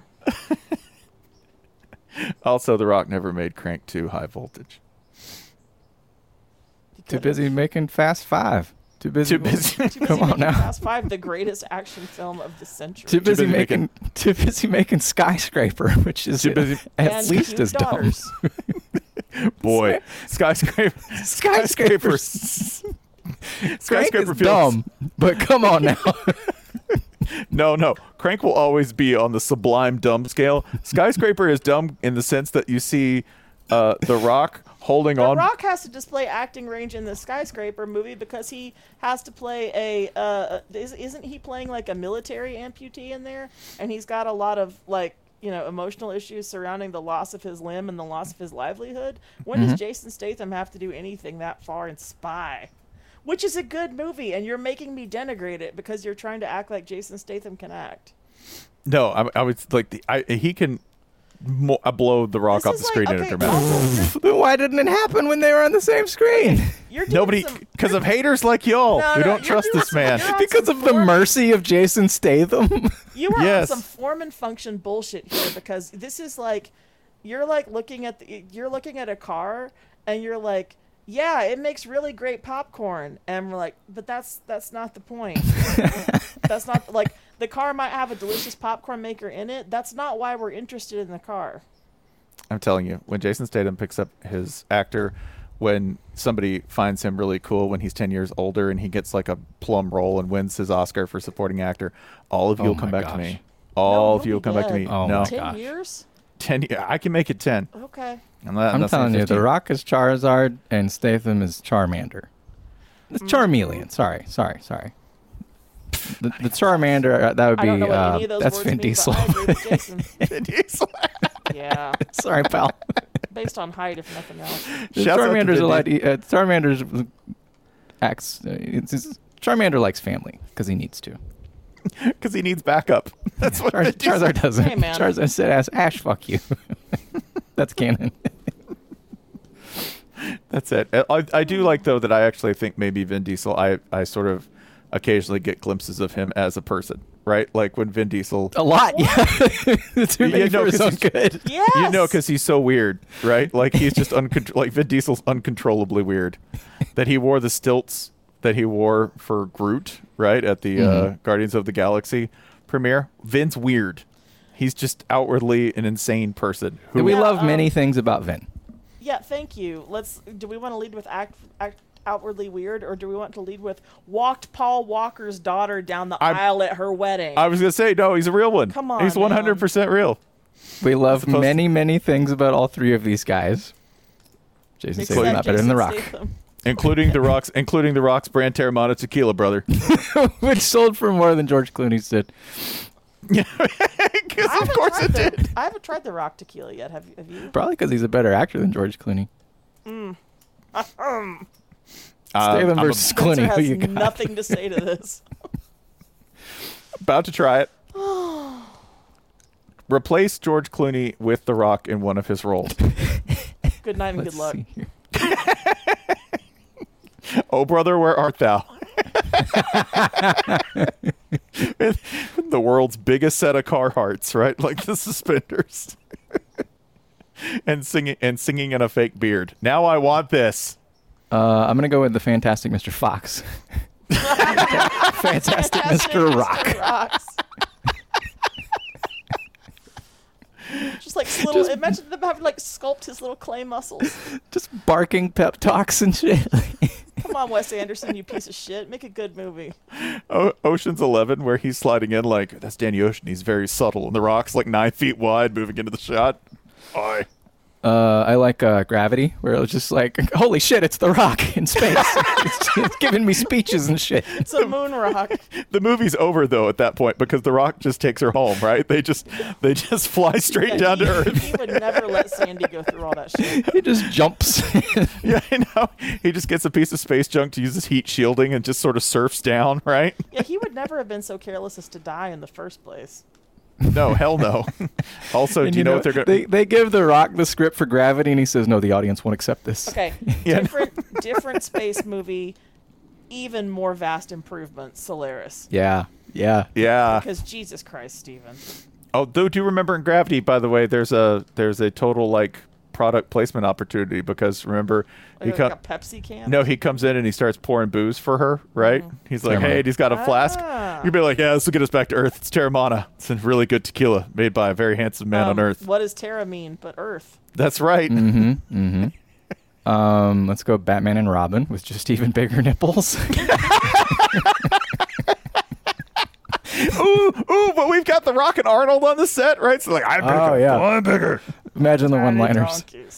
Speaker 2: Also, The Rock never made Crank 2 High Voltage.
Speaker 4: Too busy making Fast 5. Too busy.
Speaker 2: Too busy.
Speaker 3: Too busy
Speaker 4: Come on
Speaker 3: making
Speaker 4: now.
Speaker 3: Fast 5, the greatest action film of the century.
Speaker 4: Too busy
Speaker 2: busy
Speaker 4: making. Too busy making Skyscraper, which is
Speaker 2: Too busy-
Speaker 4: at
Speaker 3: And
Speaker 4: least
Speaker 3: cute
Speaker 4: as dumb.
Speaker 3: daughters.
Speaker 2: Boy, skyscraper.
Speaker 4: Skyscrapers. Crank
Speaker 2: Skyscraper
Speaker 4: is
Speaker 2: feels
Speaker 4: dumb, but come on now.
Speaker 2: No. Crank will always be on the sublime dumb scale. Skyscraper is dumb in the sense that you see The Rock holding
Speaker 3: The
Speaker 2: on.
Speaker 3: Rock has to display acting range in the Skyscraper movie because he has to play isn't he playing like a military amputee in there? And he's got a lot of emotional issues surrounding the loss of his limb and the loss of his livelihood. When does Jason Statham have to do anything that far in Spy? Which is a good movie, and you're making me denigrate it because you're trying to act like Jason Statham can act.
Speaker 2: No, I was like, he can blow The Rock
Speaker 3: This
Speaker 2: off
Speaker 3: is
Speaker 2: the screen in a
Speaker 3: okay,
Speaker 2: dramatic.
Speaker 3: also,
Speaker 4: Then why didn't it happen when they were on the same screen?
Speaker 3: you're doing
Speaker 2: Nobody,
Speaker 3: some-
Speaker 2: because of haters like y'all
Speaker 3: No,
Speaker 2: who
Speaker 3: no,
Speaker 2: don't
Speaker 3: you're
Speaker 2: trust
Speaker 3: doing
Speaker 2: this
Speaker 3: some-
Speaker 2: man.
Speaker 3: you're on
Speaker 4: Because
Speaker 3: some
Speaker 4: of the
Speaker 3: form-
Speaker 4: mercy of Jason Statham.
Speaker 3: You are
Speaker 2: Yes.
Speaker 3: on some form and function bullshit here because this is like you're like looking at a car and you're like, yeah, it makes really great popcorn, and we're like, but that's not the point. That's not like the car might have a delicious popcorn maker in it. That's not why we're interested in the car.
Speaker 2: I'm telling you, when Jason Statham picks up his actor, when somebody finds him really cool when he's 10 years older and he gets like a plum role and wins his Oscar for supporting actor, all of you
Speaker 4: Oh
Speaker 2: will come
Speaker 4: my
Speaker 2: back to
Speaker 4: gosh.
Speaker 2: me. All
Speaker 3: No,
Speaker 2: of you will
Speaker 3: he'll
Speaker 2: come
Speaker 3: be
Speaker 2: back to me.
Speaker 3: dead.
Speaker 4: Oh
Speaker 2: No,
Speaker 4: my
Speaker 3: 10
Speaker 4: gosh.
Speaker 3: years?
Speaker 2: 10. I can make it 10.
Speaker 3: Okay.
Speaker 2: I'm
Speaker 4: I'm telling you, The Rock is Charizard and Statham is Charmander. It's Charmeleon. Sorry. The Charmander, that would
Speaker 3: I don't know
Speaker 4: be,
Speaker 3: what any of those
Speaker 4: that's
Speaker 3: words
Speaker 4: Vin
Speaker 3: mean,
Speaker 4: Diesel.
Speaker 3: but I agree with Jason. Yeah,
Speaker 4: Sorry, pal.
Speaker 3: based on height, if nothing else.
Speaker 2: Shouts out to
Speaker 4: Charmander's a
Speaker 2: Vin
Speaker 4: lot. Charmander's acts. Charmander likes family because he needs to.
Speaker 2: Because he needs backup. That's what it is.
Speaker 4: Charizard doesn't.
Speaker 3: Hey, man.
Speaker 4: Charizard said, "Ash, fuck you." That's canon.
Speaker 2: That's it. I do like, though, that I actually think maybe Vin Diesel, I sort of occasionally get glimpses of him as a person. right? Like when Vin Diesel.
Speaker 4: A lot, yeah. It's too many for his own good.
Speaker 3: Yes.
Speaker 2: You know, because he's so weird, right? Like he's just like Vin Diesel's uncontrollably weird. That he wore the stilts that he wore for Groot, right, at the Guardians of the Galaxy premiere. Vin's weird. He's just outwardly an insane person.
Speaker 4: We love many things about Vin.
Speaker 3: Yeah, thank you. Do we want to lead with act outwardly weird, or do we want to lead with walked Paul Walker's daughter down the aisle at her wedding?
Speaker 2: I was going to say, no, he's a real one.
Speaker 3: Come on,
Speaker 2: he's 100% real.
Speaker 4: We love many things about all three of these guys. Jason Statham's not better than The Rock.
Speaker 2: Including the Rock's brand Terramana tequila, brother.
Speaker 4: Which sold for more than George Clooney's did.
Speaker 2: Yeah, because of course it did.
Speaker 3: I haven't tried the Rock tequila yet. Have you?
Speaker 4: Probably because he's a better actor than George Clooney. Statham versus Clooney.
Speaker 3: Spencer
Speaker 4: Who you
Speaker 3: has
Speaker 4: got?
Speaker 3: nothing to say to this.
Speaker 2: About to try it. Replace George Clooney with The Rock in one of his roles.
Speaker 3: Good night and good luck.
Speaker 2: Oh, brother, where art thou? The world's biggest set of Carhartts, right? Like the suspenders. and singing in a fake beard. Now I want this.
Speaker 4: I'm gonna go with the Fantastic Mr. Fox. Fantastic Mr. Rock.
Speaker 3: Just like little. Imagine them having like sculpt his little clay muscles.
Speaker 4: Just barking pep talks and shit.
Speaker 3: Come on, Wes Anderson, you piece of shit. Make a good movie.
Speaker 2: Ocean's 11, where he's sliding in like, that's Danny Ocean. He's very subtle. And the Rock's like 9 feet wide moving into the shot. Aye.
Speaker 4: I like Gravity, where it was just like, holy shit, it's The Rock in space. it's giving me speeches and shit.
Speaker 3: It's a moon rock.
Speaker 2: The movie's over though at that point because The Rock just takes her home, right? They just fly straight down to Earth.
Speaker 3: He would never let Sandy go through all that shit.
Speaker 4: He just jumps.
Speaker 2: Yeah, I know. He just gets a piece of space junk to use his heat shielding and just sort of surfs down, right?
Speaker 3: Yeah, he would never have been so careless as to die in the first place.
Speaker 2: No, hell no. Also, do you know what they're going to...
Speaker 4: They give The Rock the script for Gravity, and he says, no, the audience won't accept this.
Speaker 3: Okay,
Speaker 2: Yeah,
Speaker 3: different space movie, even more vast improvement, Solaris.
Speaker 4: Yeah.
Speaker 3: Because Jesus Christ, Steven.
Speaker 2: Oh, do you remember in Gravity, by the way, there's a total, like, product placement opportunity because, remember...
Speaker 3: Like a Pepsi can?
Speaker 2: No, he comes in and he starts pouring booze for her, right? He's like, hey, he's got a flask. You'd be like, yeah, this will get us back to Earth. It's Terramana. It's a really good tequila made by a very handsome man on Earth.
Speaker 3: What does Terra mean but Earth?
Speaker 2: That's right.
Speaker 4: Let's go Batman and Robin with just even bigger nipples.
Speaker 2: Ooh, but we've got The Rock and Arnold on the set, right? So like, I'm bigger.
Speaker 4: Oh, yeah.
Speaker 2: I'm bigger.
Speaker 4: Imagine the one-liners.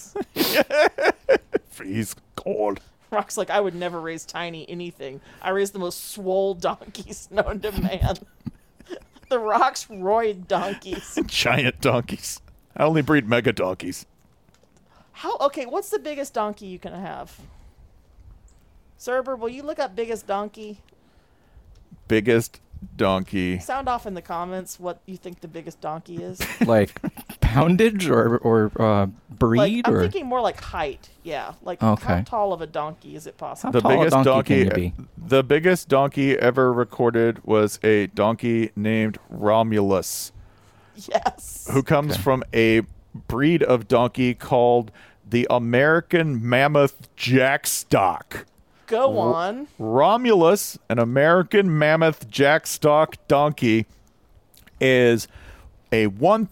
Speaker 2: He's cold.
Speaker 3: Rock's like, I would never raise tiny anything. I raise the most swole donkeys known to man. The Rock's roid donkeys.
Speaker 2: Giant donkeys. I only breed mega donkeys.
Speaker 3: Okay, what's the biggest donkey you can have? Cerber, will you look up biggest donkey?
Speaker 2: Biggest donkey.
Speaker 3: Sound off in the comments what you think the biggest donkey is.
Speaker 4: Like poundage or breed?
Speaker 3: Like, I'm
Speaker 4: or?
Speaker 3: thinking more like height. Yeah. Like
Speaker 4: Okay.
Speaker 3: how tall of a donkey is it possible?
Speaker 4: How tall a donkey can you be?
Speaker 2: The biggest donkey ever recorded was a donkey named Romulus,
Speaker 3: Yes.
Speaker 2: who comes from a breed of donkey called the American Mammoth Jackstock.
Speaker 3: Go on.
Speaker 2: Romulus, an American Mammoth Jackstock donkey, is a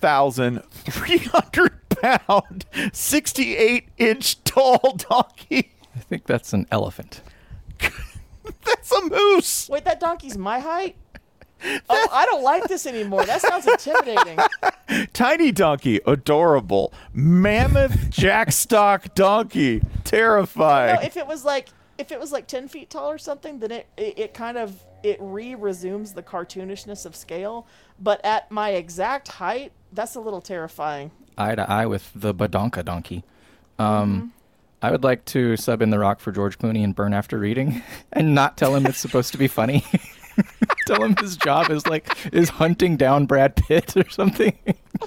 Speaker 2: 1,300-pound, 68-inch tall donkey.
Speaker 4: I think that's an elephant.
Speaker 2: That's a moose.
Speaker 3: Wait, that donkey's my height? Oh, I don't like this anymore. That sounds intimidating.
Speaker 2: Tiny donkey, adorable. Mammoth Jackstock donkey, terrifying.
Speaker 3: No, if it was like 10 feet tall or something, then it kind of resumes the cartoonishness of scale. But at my exact height, that's a little terrifying.
Speaker 4: Eye to eye with the Badonka donkey. I would like to sub in The Rock for George Clooney and Burn After Reading and not tell him it's supposed to be funny. Tell him his job is hunting down Brad Pitt or something.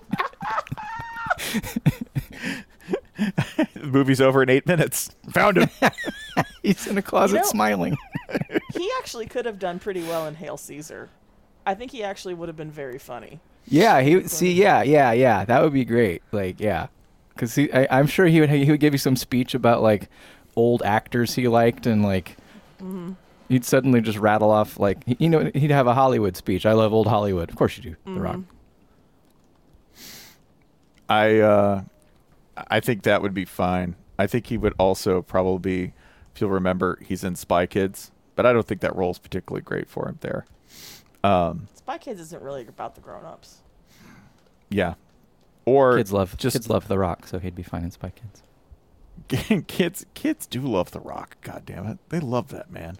Speaker 2: The movie's over in 8 minutes. Found him.
Speaker 4: He's in a closet smiling.
Speaker 3: He actually could have done pretty well in Hail Caesar. I think he actually would have been very funny.
Speaker 4: Yeah, yeah. That would be great. Like, yeah, because I'm sure he would give you some speech about like old actors he liked, and like he'd suddenly just rattle off like he'd have a Hollywood speech. I love old Hollywood. Of course you do. The Rock.
Speaker 2: I think that would be fine. I think he would also probably, if you'll remember, he's in Spy Kids, but I don't think that role's particularly great for him there.
Speaker 3: Spy Kids isn't really about the grown-ups.
Speaker 2: Yeah. Or
Speaker 4: kids love The Rock, so he'd be fine in Spy Kids.
Speaker 2: kids do love The Rock. God damn it. They love that man.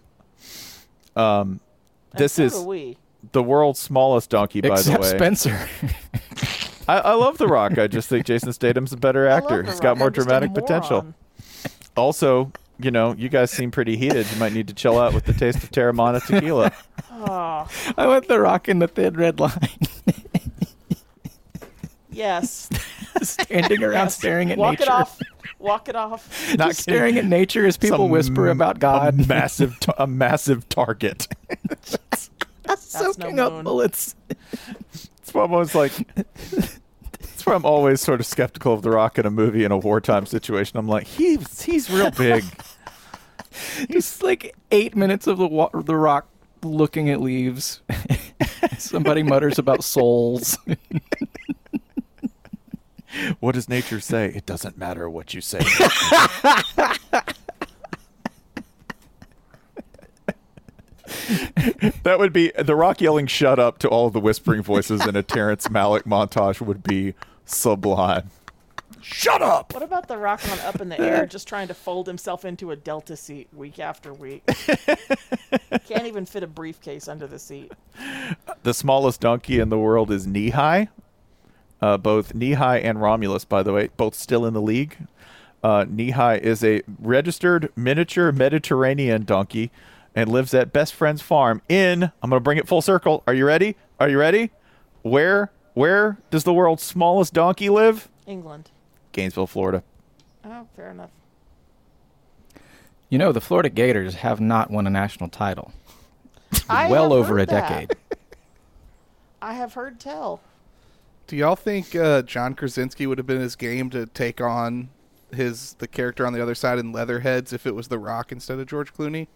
Speaker 2: This
Speaker 3: so
Speaker 2: is
Speaker 3: do we.
Speaker 2: the world's smallest donkey, by
Speaker 4: Except
Speaker 2: the way.
Speaker 4: Spencer.
Speaker 2: I love The Rock. I just think Jason Statham's a better actor. He's got more dramatic potential. Also, you guys seem pretty heated. You might need to chill out with the taste of Terramana tequila.
Speaker 3: Oh,
Speaker 4: I want The Rock in the Thin Red Line.
Speaker 3: yes.
Speaker 4: Standing around staring at nature.
Speaker 3: Walk it off.
Speaker 2: Not
Speaker 4: Just staring at nature as people whisper about God.
Speaker 2: A massive target.
Speaker 4: Soaking
Speaker 3: no
Speaker 4: up
Speaker 3: moon.
Speaker 4: bullets.
Speaker 2: It's almost like. That's why I'm always sort of skeptical of The Rock in a movie in a wartime situation. I'm like, he's real big.
Speaker 4: Just like 8 minutes of the Rock looking at leaves. Somebody mutters about souls.
Speaker 2: What does nature say? It doesn't matter what you say. That would be The Rock yelling "shut up" to all of the whispering voices in a Terrence Malick montage would be sublime. Shut up!
Speaker 3: What about The Rock on Up in the Air just trying to fold himself into a Delta seat week after week? Can't even fit a briefcase under the seat.
Speaker 2: The smallest donkey in the world is Knee-High. Both Knee-High and Romulus, by the way, both still in the league. Knee-High is a registered miniature Mediterranean donkey and lives at Best Friend's Farm in, I'm going to bring it full circle. Are you ready? Where does the world's smallest donkey live?
Speaker 3: England.
Speaker 2: Gainesville, Florida.
Speaker 3: Oh, fair enough.
Speaker 4: The Florida Gators have not won a national title.
Speaker 3: I
Speaker 4: Well
Speaker 3: have
Speaker 4: over
Speaker 3: heard
Speaker 4: a decade.
Speaker 3: I have heard tell.
Speaker 5: Do y'all think John Krasinski would have been his game to take on the character on the other side in Leatherheads if it was The Rock instead of George Clooney?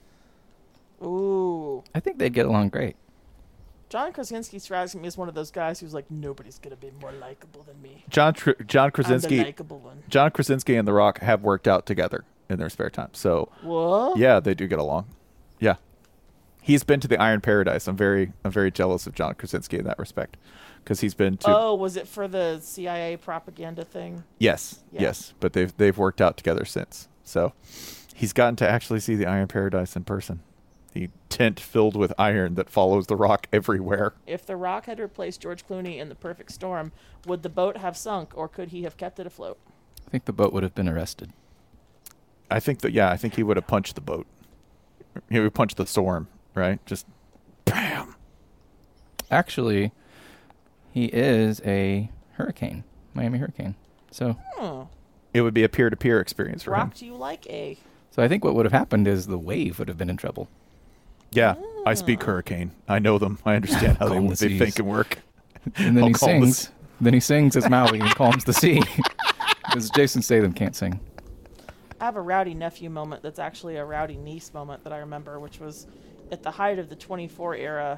Speaker 3: Ooh.
Speaker 4: I think they'd get along great.
Speaker 3: John Krasinski strikes me as one of those guys who's like, nobody's going to be more likable than me.
Speaker 2: John
Speaker 3: I'm the
Speaker 2: Krasinski.
Speaker 3: likable one.
Speaker 2: John Krasinski and The Rock have worked out together in their spare time. So,
Speaker 3: What?
Speaker 2: yeah, they do get along. Yeah. He's been to the Iron Paradise. I'm very jealous of John Krasinski in that respect because he's been to.
Speaker 3: Oh, was it for the CIA propaganda thing?
Speaker 2: Yes,
Speaker 3: Yeah.
Speaker 2: yes, but they've worked out together since. So he's gotten to actually see the Iron Paradise in person. The tent filled with iron that follows The Rock everywhere.
Speaker 3: If The Rock had replaced George Clooney in The Perfect Storm, would the boat have sunk or could he have kept it afloat?
Speaker 4: I think the boat would have been arrested.
Speaker 2: I think he would have punched the boat. He would punch the storm, right? Just bam.
Speaker 4: Actually, he is a hurricane, Miami Hurricane. So
Speaker 2: It would be a peer-to-peer experience for him.
Speaker 3: Rock, do you like A?
Speaker 4: I think what would have happened is the wave would have been in trouble.
Speaker 2: Yeah, I speak hurricane. I know them. I understand how
Speaker 4: Calm the
Speaker 2: they
Speaker 4: seas.
Speaker 2: think and work.
Speaker 4: And then
Speaker 2: I'll
Speaker 4: he
Speaker 2: calm the
Speaker 4: sings. Then he sings as Maui and calms the sea. Because Jason Statham can't sing.
Speaker 3: I have a rowdy nephew moment that's actually a rowdy niece moment that I remember, which was at the height of the 24 era.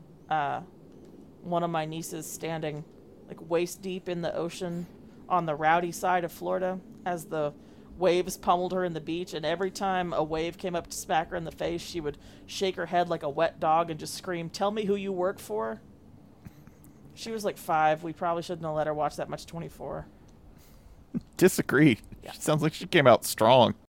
Speaker 3: One of my nieces standing like waist deep in the ocean on the rowdy side of Florida as the waves pummeled her in the beach, and every time a wave came up to smack her in the face, she would shake her head like a wet dog and just scream, "Tell me who you work for." She was like 5. We probably shouldn't have let her watch that much 24.
Speaker 2: Disagree.
Speaker 3: Yeah.
Speaker 2: Sounds like she came out strong.